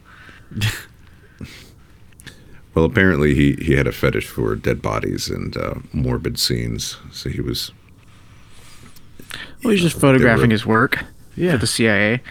Well, apparently he, he had a fetish for dead bodies and uh, morbid scenes. So he was. Well, he's just They were- photographing his work Yeah. for the C I A.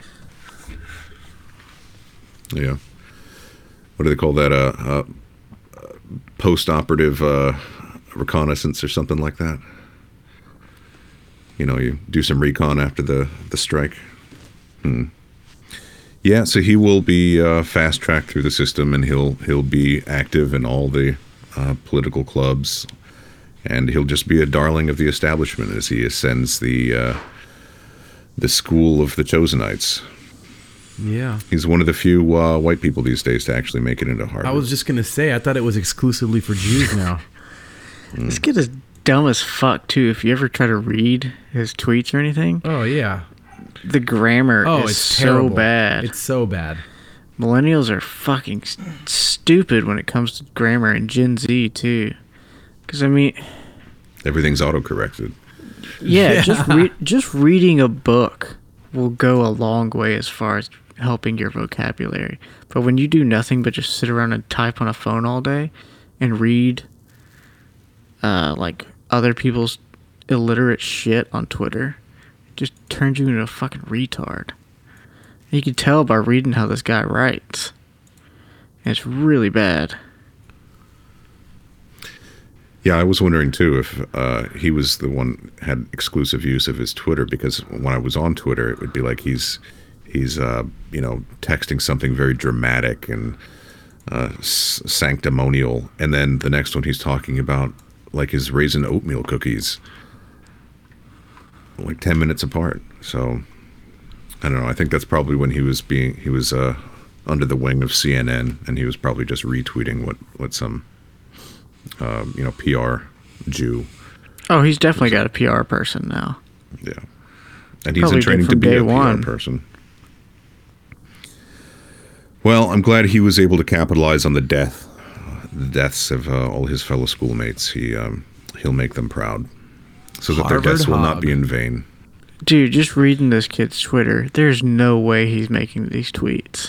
Yeah. What do they call that? Uh, uh, post-operative uh, reconnaissance or something like that. You know, you do some recon after the, the strike. Hmm. Yeah, so he will be uh, fast-tracked through the system, and he'll he'll be active in all the uh, political clubs, and he'll just be a darling of the establishment as he ascends the uh, the school of the Chosenites. Yeah. He's one of the few uh, white people these days to actually make it into Harvard. I was just gonna say, I thought it was exclusively for Jews now. This kid is dumb as fuck, too. If you ever try to read his tweets or anything, Oh yeah. the grammar Oh, is it's so terrible. bad. It's so bad. Millennials are fucking s- stupid when it comes to grammar, and Gen Z, too. Because, I mean, Everything's auto-corrected. yeah, Yeah. just re- just reading a book will go a long way as far as helping your vocabulary. But when you do nothing but just sit around and type on a phone all day and read uh, like other people's illiterate shit on Twitter, it just turns you into a fucking retard. And you can tell by reading how this guy writes. And it's really bad. Yeah, I was wondering too if uh, he was the one had exclusive use of his Twitter, because when I was on Twitter, it would be like he's he's uh, you know texting something very dramatic and uh, s- sanctimonial, and then the next one he's talking about like his raisin oatmeal cookies, like ten minutes apart. So I don't know. I think that's probably when he was being he was uh, under the wing of C N N, and he was probably just retweeting what what some uh, you know P R Jew. Oh, he's definitely got a P R person now. Yeah, and he's Probably in did training to from be day a P R one. person. Well, I'm glad he was able to capitalize on the death, the deaths of uh, all his fellow schoolmates. He um, he'll make them proud, so that their Harvard deaths will not hog. be in vain. Dude, just reading this kid's Twitter, there's no way he's making these tweets.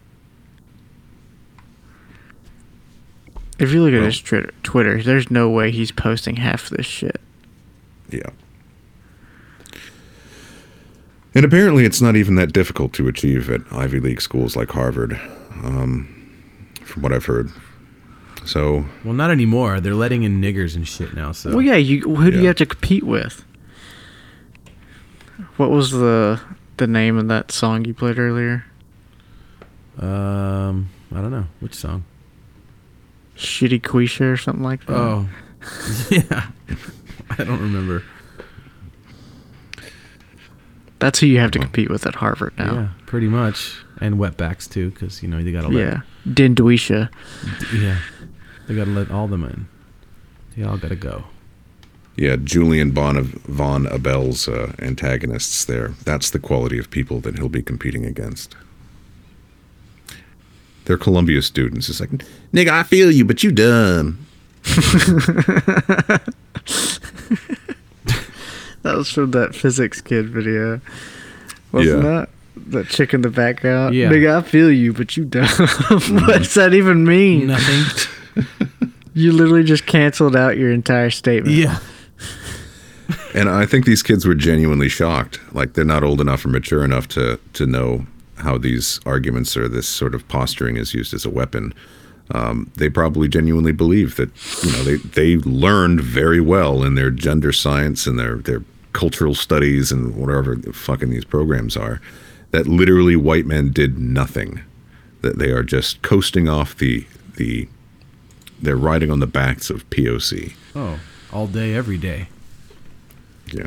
If you look at Well- his Twitter, Twitter, there's no way he's posting half this shit. Yeah. And apparently it's not even that difficult to achieve at Ivy League schools like Harvard, um, from what I've heard. So, Well, not anymore. They're letting in niggers and shit now. So Well, yeah, you who do you Yeah. have to compete with? What was the the name of that song you played earlier? Um, I don't know which song. Shitty Quisha or something like that? Oh, yeah. I don't remember. That's who you have to compete with at Harvard Yeah, now. pretty much, and wetbacks too, because you know they gotta let. Yeah. Dinduisha. Yeah, they gotta let all them in. They all gotta go. yeah, Julian Bon Von Abel's uh, antagonists there. That's the quality of people that he'll be competing against. They're Columbia students. It's like, nigga, I feel you, but you dumb. That was from that physics kid video. Wasn't Yeah. that? That chick in the background? Yeah. Nigga, I feel you, but you dumb. What does that even mean? Nothing. You literally just canceled out your entire statement. Yeah. And I think these kids were genuinely shocked. Like, they're not old enough or mature enough to, to know how these arguments or this sort of posturing is used as a weapon. Um, they probably genuinely believe that, you know, they, they learned very well in their gender science and their, their cultural studies and whatever the fucking these programs are, that literally white men did nothing. That they are just coasting off the, the they're riding on the backs of P O C. Oh, all day, every day. Yeah.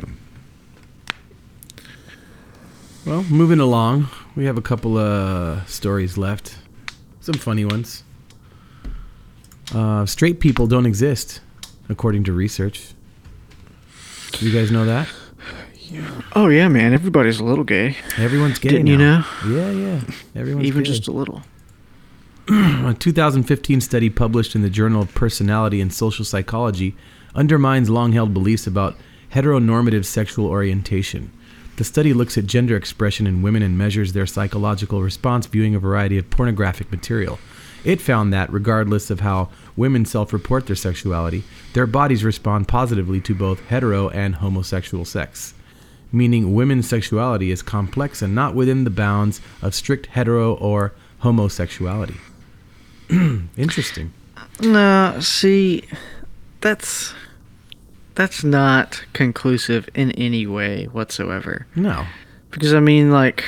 Well, moving along, we have a couple of stories left. Some funny ones. Uh, straight people don't exist, according to research. You guys know that? Oh, yeah, man. Everybody's a little gay. Everyone's gay Didn't you now. know? Yeah, yeah. Everyone's Even gay. just a little. A two thousand fifteen study published in the Journal of Personality and Social Psychology undermines long-held beliefs about heteronormative sexual orientation. The study looks at gender expression in women and measures their psychological response viewing a variety of pornographic material. It found that, regardless of how women self-report their sexuality, their bodies respond positively to both hetero and homosexual sex, meaning women's sexuality is complex and not within the bounds of strict hetero or homosexuality. Interesting. No, see, that's that's not conclusive in any way whatsoever. No. Because I mean, like,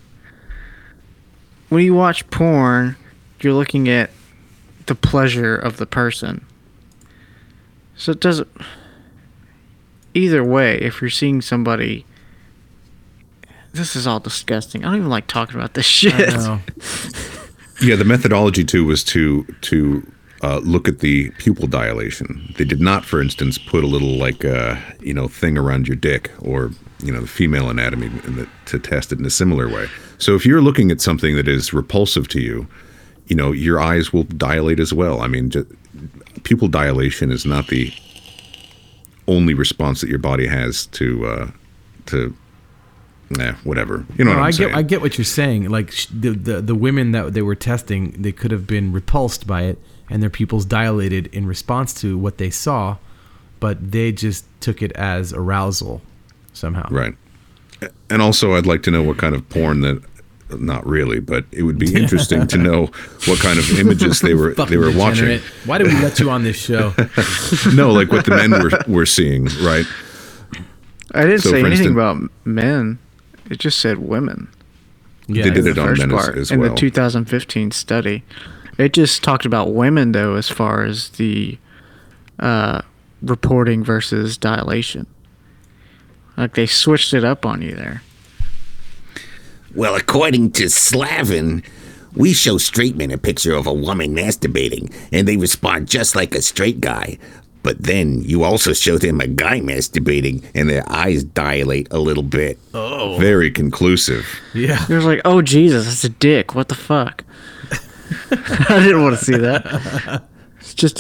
when you watch porn, you're looking at the pleasure of the person. So it doesn't. Either way, if you're seeing somebody, this is all disgusting. I don't even like talking about this shit. I know. Yeah, the methodology too was to to uh, look at the pupil dilation. They did not, for instance, put a little like uh, you know thing around your dick or you know the female anatomy in the, to test it in a similar way. So if you're looking at something that is repulsive to you, you know your eyes will dilate as well. I mean, just, pupil dilation is not the only response that your body has to uh, to. Nah, whatever. You know No, what I'm I saying? get I get what you're saying. Like sh- the, the the women that they were testing, they could have been repulsed by it, and their pupils dilated in response to what they saw, but they just took it as arousal somehow. Right. And also, I'd like to know what kind of porn that. Not really, but it would be interesting to know what kind of images they were Fucking they were watching. degenerate. Why did we let you on this show? No, like what the men were were seeing, right? I didn't So, say for anything instance- about men. It just said women. Yeah, They did in it the on first men as, part as in well. the two thousand fifteen study. It just talked about women though, as far as the uh, reporting versus dilation. Like they switched it up on you there. Well, according to Slavin, We show straight men a picture of a woman masturbating, and they respond just like a straight guy. But then you also show them a guy masturbating, and their eyes dilate a little bit. Oh. Very conclusive. Yeah. It was like, oh, Jesus, that's a dick. What the fuck? I didn't want to see that. It's just a...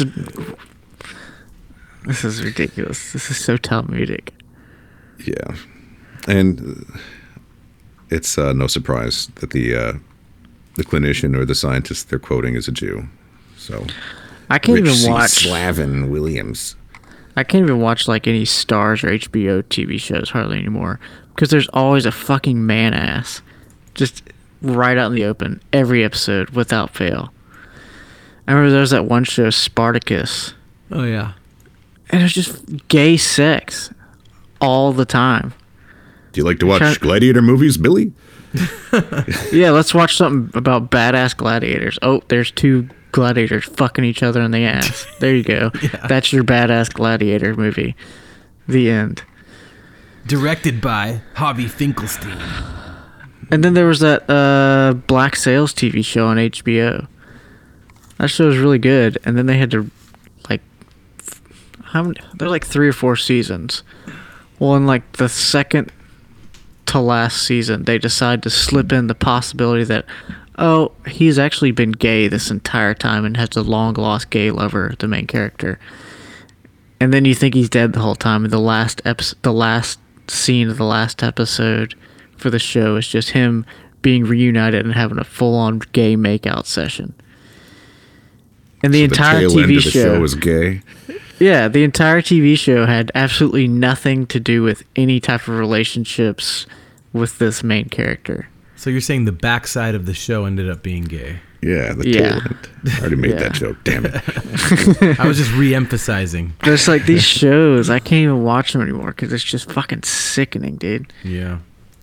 This is ridiculous. This is so Talmudic. Yeah. And it's uh, no surprise that the uh, the clinician or the scientist they're quoting is a Jew. So I can't Rich even C. watch... Slavin Williams. I can't even watch like any Stars or H B O T V shows hardly anymore because there's always a fucking man ass just right out in the open every episode without fail. I remember there was that one show, Spartacus, Oh yeah. and it was just gay sex all the time. do you like to watch Try- gladiator movies, Billy? Yeah, let's watch something about badass gladiators. Oh, there's two gladiators fucking each other in the ass. There you go. That's your badass gladiator movie. The end. Directed by Harvey Finkelstein. And then there was that uh, Black Sails T V show on H B O. That show was really good. And then they had to, like, f- how many? There's like three or four seasons. Well, in like the second to last season, they decide to slip in the possibility that, oh, he's actually been gay this entire time and has a long lost gay lover, the main character. And then you think he's dead the whole time. And the last episode, the last scene of the last episode for the show is just him being reunited and having a full-on gay makeout session. And the So entire the tail T end V of the show, show is gay. yeah, the entire T V show had absolutely nothing to do with any type of relationships with this main character. So you're saying the backside of the show ended up being gay? Yeah, the Yeah. tail end. I already made Yeah. that joke. Damn it. I was just re-emphasizing. There's like these shows, I can't even watch them anymore because it's just fucking sickening, dude. Yeah.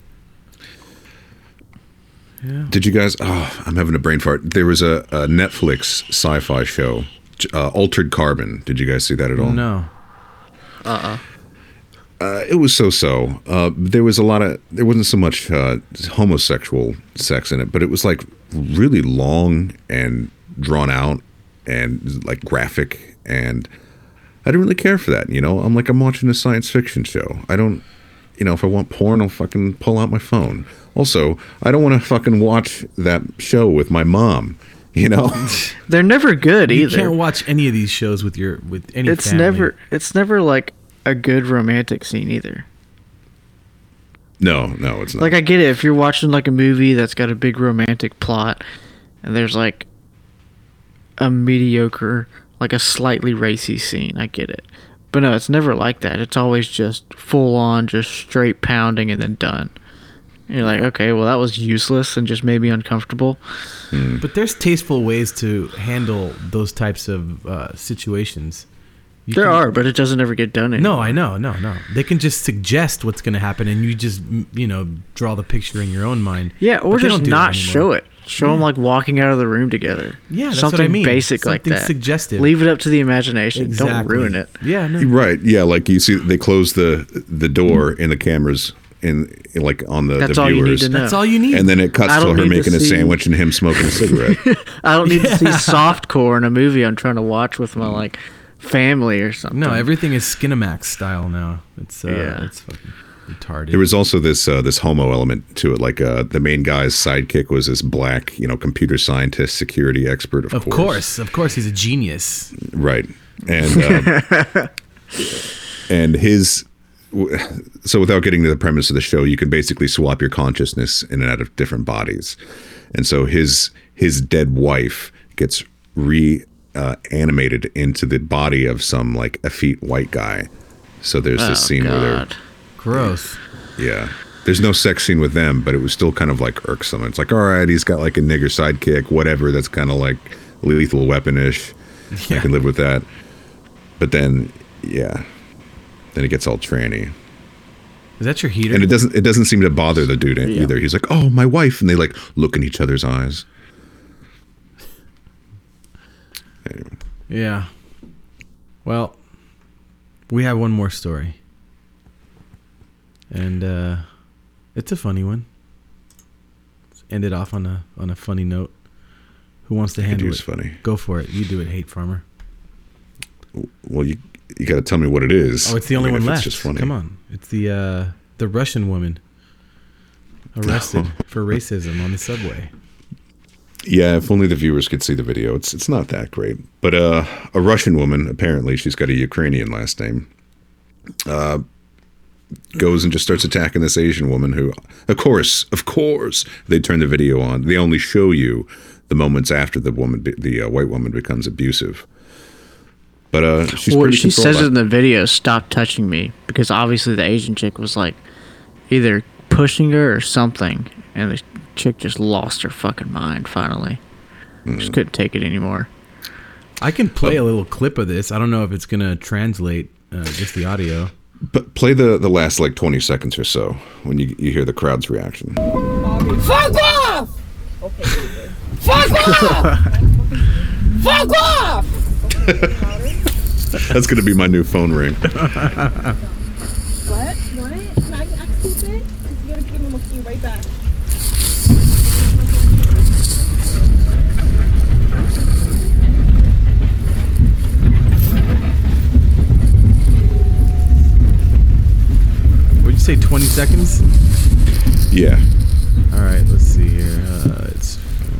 Did you guys? Oh, I'm having a brain fart. There was a, a Netflix sci-fi show, uh, Altered Carbon. Did you guys see that at all? No. Uh, it was so-so. Uh, there was a lot of. There wasn't so much uh, homosexual sex in it, but it was like really long and drawn out and like graphic, and I didn't really care for that. You know, I'm like I'm watching a science fiction show. I don't. You know, if I want porn, I'll fucking pull out my phone. Also, I don't want to fucking watch that show with my mom. You know, They're never good You either. can't watch any of these shows with your with any it's family. never it's never like a good romantic scene either. no, no, it's not. Like I get it if you're watching like a movie that's got a big romantic plot and there's like a mediocre, like a slightly racy scene, I get it. But no, it's never like that. It's always just full on, just straight pounding and then done. And you're like, okay, well that was useless and just made me uncomfortable. But there's tasteful ways to handle those types of uh, situations. You There can- are, but it doesn't ever get done anymore. No, I know, no, no. They can just suggest what's going to happen, and you just m- you know draw the picture in your own mind. Yeah, or But they just don't do not that anymore. show it. Show them like walking out of the room together. Yeah, that's something what I mean. basic like Something that. suggestive. Leave it up to the imagination. Don't Exactly. ruin it. Yeah, no. Right. Yeah. Like you see, they close the the door in the cameras in, in like on the, That's the all you need viewers, to know. That's all you need. and then it cuts I to don't her need to making a see- sandwich and him smoking a cigarette. I don't need to see softcore in a movie I'm trying to watch with my like family or something. no, everything is Skinamax style now. It's uh, Yeah. it's fucking retarded. There was also this uh, this homo element to it. Like uh, the main guy's sidekick was this black, you know, computer scientist, security expert. Of, of course, of course, he's a genius. Right. And um, and his w- so without getting to the premise of the show, you can basically swap your consciousness in and out of different bodies. And so his his dead wife gets re uh, animated into the body of some like effete white guy. So there's Oh, this scene where they're God. Gross. yeah. There's no sex scene with them, but it was still kind of like irksome. It's like, all right, he's got like a nigger sidekick, whatever. That's kind of like Lethal Weapon-ish. I can live with that. But then, yeah, then it gets all tranny, Is that your heater? and it doesn't. It doesn't seem to bother the dude either. He's like, oh, my wife, and they like look in each other's eyes. Anyway. Yeah. Well, we have one more story. And uh, it's a funny one. Let's end it off on a on a funny note. Who wants to handle Hindu's it? funny. Go for it. You do it, Hate Farmer. Well, you you got to tell me what it is. Oh, it's the only I mean, one if left. It's just funny. Come on. It's the uh, the Russian woman arrested for racism on the subway. Yeah, if only the viewers could see the video. It's it's not that great. But uh, a Russian woman, apparently she's got a Ukrainian last name, uh, goes and just starts attacking this Asian woman who, of course, of course, they turn the video on. They only show you the moments after the woman, be- the uh, white woman becomes abusive. But uh, she's Well, pretty she controlled. says in the video, "Stop touching me," because obviously the Asian chick was like either pushing her or something, and the chick just lost her fucking mind finally. Mm. Just couldn't take it anymore. I can play a little clip of this. I don't know if it's gonna translate uh, just the audio. But play the, the last like twenty seconds or so when you you hear the crowd's reaction. Fuck off! Fuck off! Fuck off! That's gonna be my new phone ring. What? What? Can I act stupid? Because you gotta give him a key right back. Would you say twenty seconds? Yeah. All right. Let's see here. Uh, it's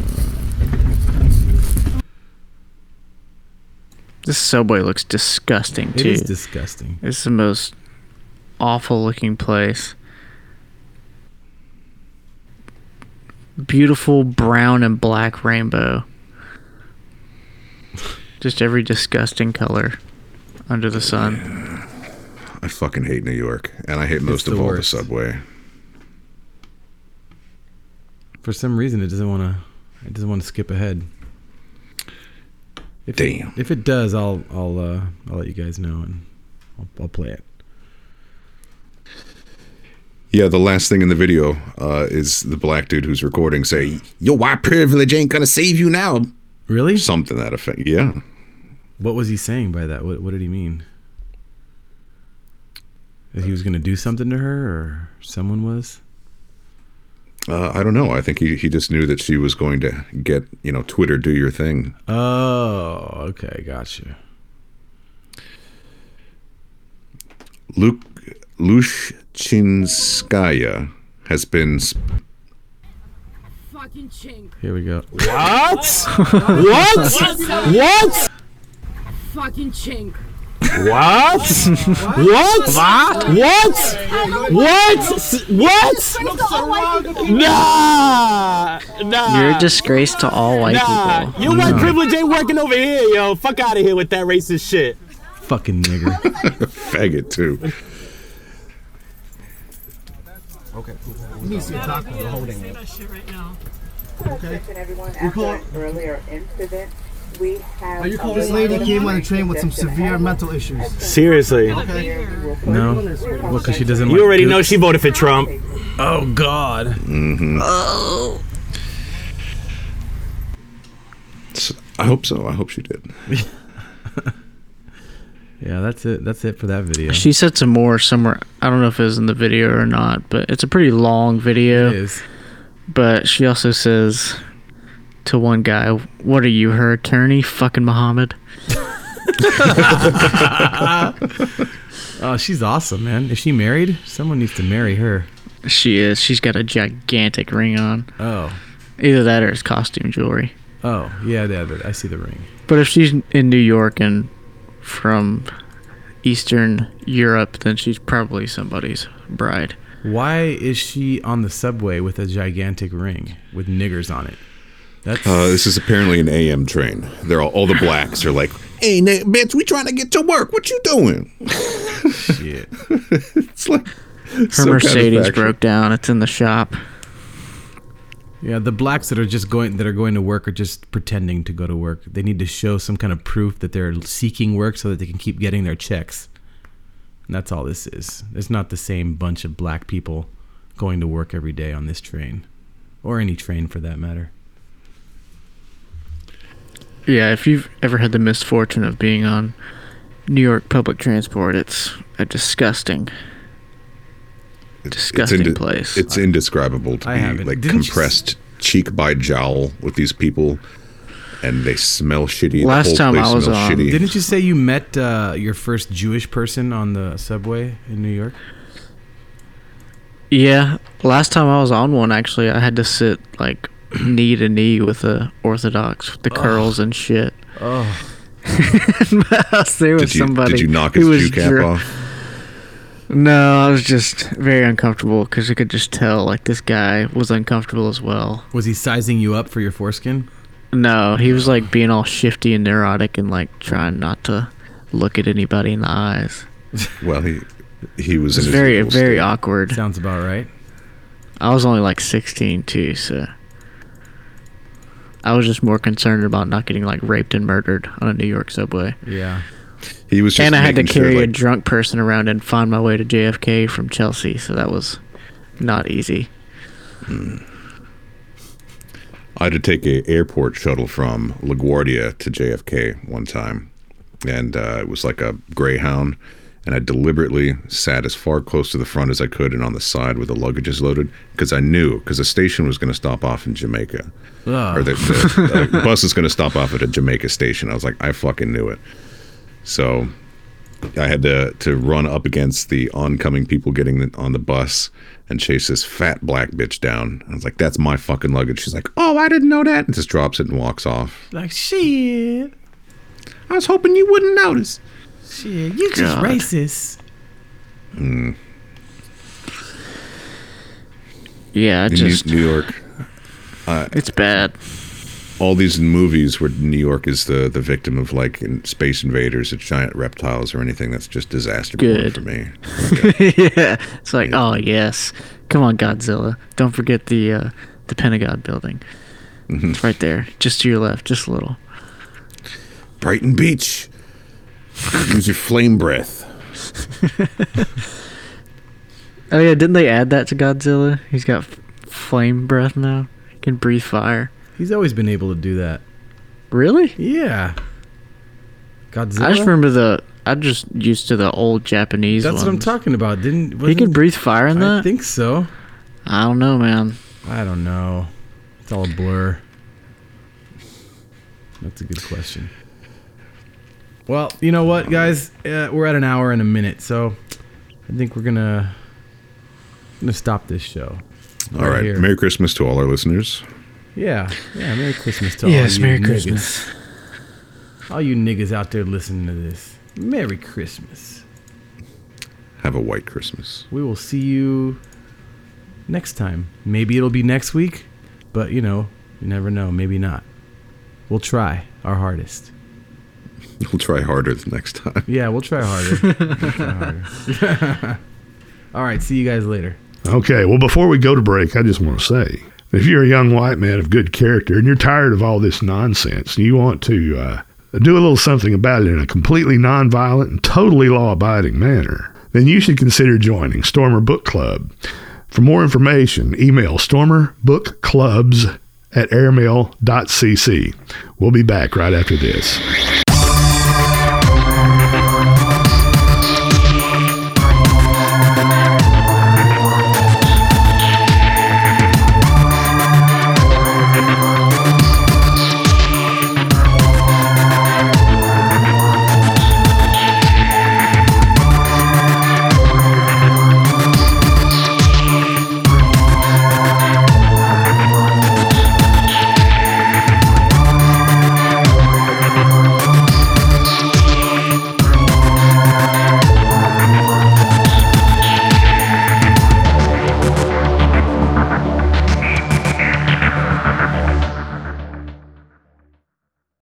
This subway looks disgusting it too. is disgusting. It's the most awful looking place. Beautiful brown and black rainbow. Just every disgusting color under the sun. I fucking hate New York, and I hate most the of all worst. the subway. For some reason, it doesn't want to. It doesn't want to skip ahead. If Damn. It, if it does, I'll I'll uh, I'll let you guys know and I'll, I'll play it. Yeah, the last thing in the video uh, is the black dude who's recording say, "Your white privilege ain't gonna save you now." Really? Something to that effect. Yeah. What was he saying by that? What What did he mean? That he was going to do something to her, or someone was? Uh, I don't know. I think he, he just knew that she was going to get, you know, Twitter, do your thing. Oh, okay, gotcha. Luke Lushchinskaya has been. Sp- Fucking chink. Here we go. What? What? What? Fucking chink. What? What? What? What? What? Nah, nah. You're a disgrace to all white Nah, people. your white privilege ain't working over here, yo. Fuck out of here with that racist shit. Fucking nigger. Faggot, too. Okay. You need to see a doctor for holding it. Okay. We call earlier incident. We have you call this lady came on the train with some severe mental issues. Seriously. Okay. No, well, because she doesn't. You like already gooch. know she voted for Trump. Oh God. Mm-hmm. Oh. So, I hope so. I hope she did. Yeah, that's it. That's it for that video. She said some more somewhere. I don't know if it was in the video or not, but it's a pretty long video. It is. But she also says to one guy, "What are you, her attorney, fucking Muhammad?" Oh, she's awesome, man. Is she married? Someone needs to marry her. She is. She's got a gigantic ring on. Oh. Either that or it's costume jewelry. Oh, yeah, yeah, I see the ring. But if she's in New York and from Eastern Europe, then she's probably somebody's bride. Why is she on the subway with a gigantic ring with niggers on it? That's Uh, this is apparently an A M train. They're all, all the blacks are like, "Hey, na- bitch, we trying to get to work. What you doing?" shit. It's like Her so Mercedes counterfactual. broke down. It's in the shop. Yeah, the blacks that are just going that are going to work are just pretending to go to work. They need to show some kind of proof that they're seeking work so that they can keep getting their checks. And that's all this is. It's not the same bunch of black people going to work every day on this train, or any train for that matter. Yeah, if you've ever had the misfortune of being on New York public transport, it's a disgusting, disgusting inde- place. It's indescribable to I be haven't. like Didn't you s- compressed cheek by jowl with these people. and they smell shitty. Last the whole time place I was smells on- shitty. Didn't you say you met uh, your first Jewish person on the subway in New York? Yeah, last time I was on one, actually, I had to sit like knee to knee with a Orthodox, with the curls and shit. Oh. I was there with Did you, somebody. did you knock who his was Jew cap dr- off? No, I was just very uncomfortable because I could just tell like this guy was uncomfortable as well. Was he sizing you up for your foreskin? No, he was like being all shifty and neurotic and like trying not to look at anybody in the eyes. Well, he he was, It was in his very evil very state. awkward. Sounds about right. I was only like sixteen too, so I was just more concerned about not getting like raped and murdered on a New York subway. Yeah. He was just And I had to making sure, carry a like, drunk person around and find my way to J F K from Chelsea, so that was not easy. I had to take a airport shuttle from LaGuardia to J F K one time, and uh, it was like a Greyhound, and I deliberately sat as far close to the front as I could and on the side where the luggage is loaded, because I knew, because the station was going to stop off in Jamaica. Ugh. Or the, the, the bus is going to stop off at a Jamaica station. I was like, I fucking knew it. So I had to, to run up against the oncoming people getting on the bus and chase this fat black bitch down. I was like, that's my fucking luggage. She's like, oh, I didn't know that. And just drops it and walks off. Like, shit. I was hoping you wouldn't notice. Shit, you just God. racist. Mm. Yeah, I In just New, New York, uh, it's bad. all these movies where New York is the, the victim of like in Space Invaders or giant reptiles or anything, that's just disaster porn Good. for me. Yeah, it's like, oh yes, come on, Godzilla. Don't forget the uh, the Pentagon building. Mhm. It's right there, just to your left, just a little. Brighton Beach. Use your flame breath. Oh yeah, didn't they add that to Godzilla? He's got f- flame breath now. He can breathe fire. He's always been able to do that. Really? Yeah. Godzilla. I just remember the. I'm just used to the old Japanese That's ones. what I'm talking about. Didn't He wasn't- can breathe fire in that? I think so. I don't know, man. I don't know. It's all a blur. That's a good question. Well, you know what, guys? Uh, we're at an hour and a minute, so I think we're gonna gonna stop this show. All right. here. Merry Christmas to all our listeners. Yeah, yeah. Merry Christmas to Yes, all you Merry niggas. Christmas. All you niggas out there listening to this. Merry Christmas. Have a white Christmas. We will see you next time. Maybe it'll be next week, but you know, you never know. Maybe not. We'll try our hardest. We'll try harder the next time. Yeah, we'll try harder. We'll try harder. All right, see you guys later. Okay, well, before we go to break, I just want to say, if you're a young white man of good character and you're tired of all this nonsense and you want to uh, do a little something about it in a completely nonviolent and totally law-abiding manner, then you should consider joining Stormer Book Club. For more information, email stormerbookclubs at airmail dot c c. We'll be back right after this.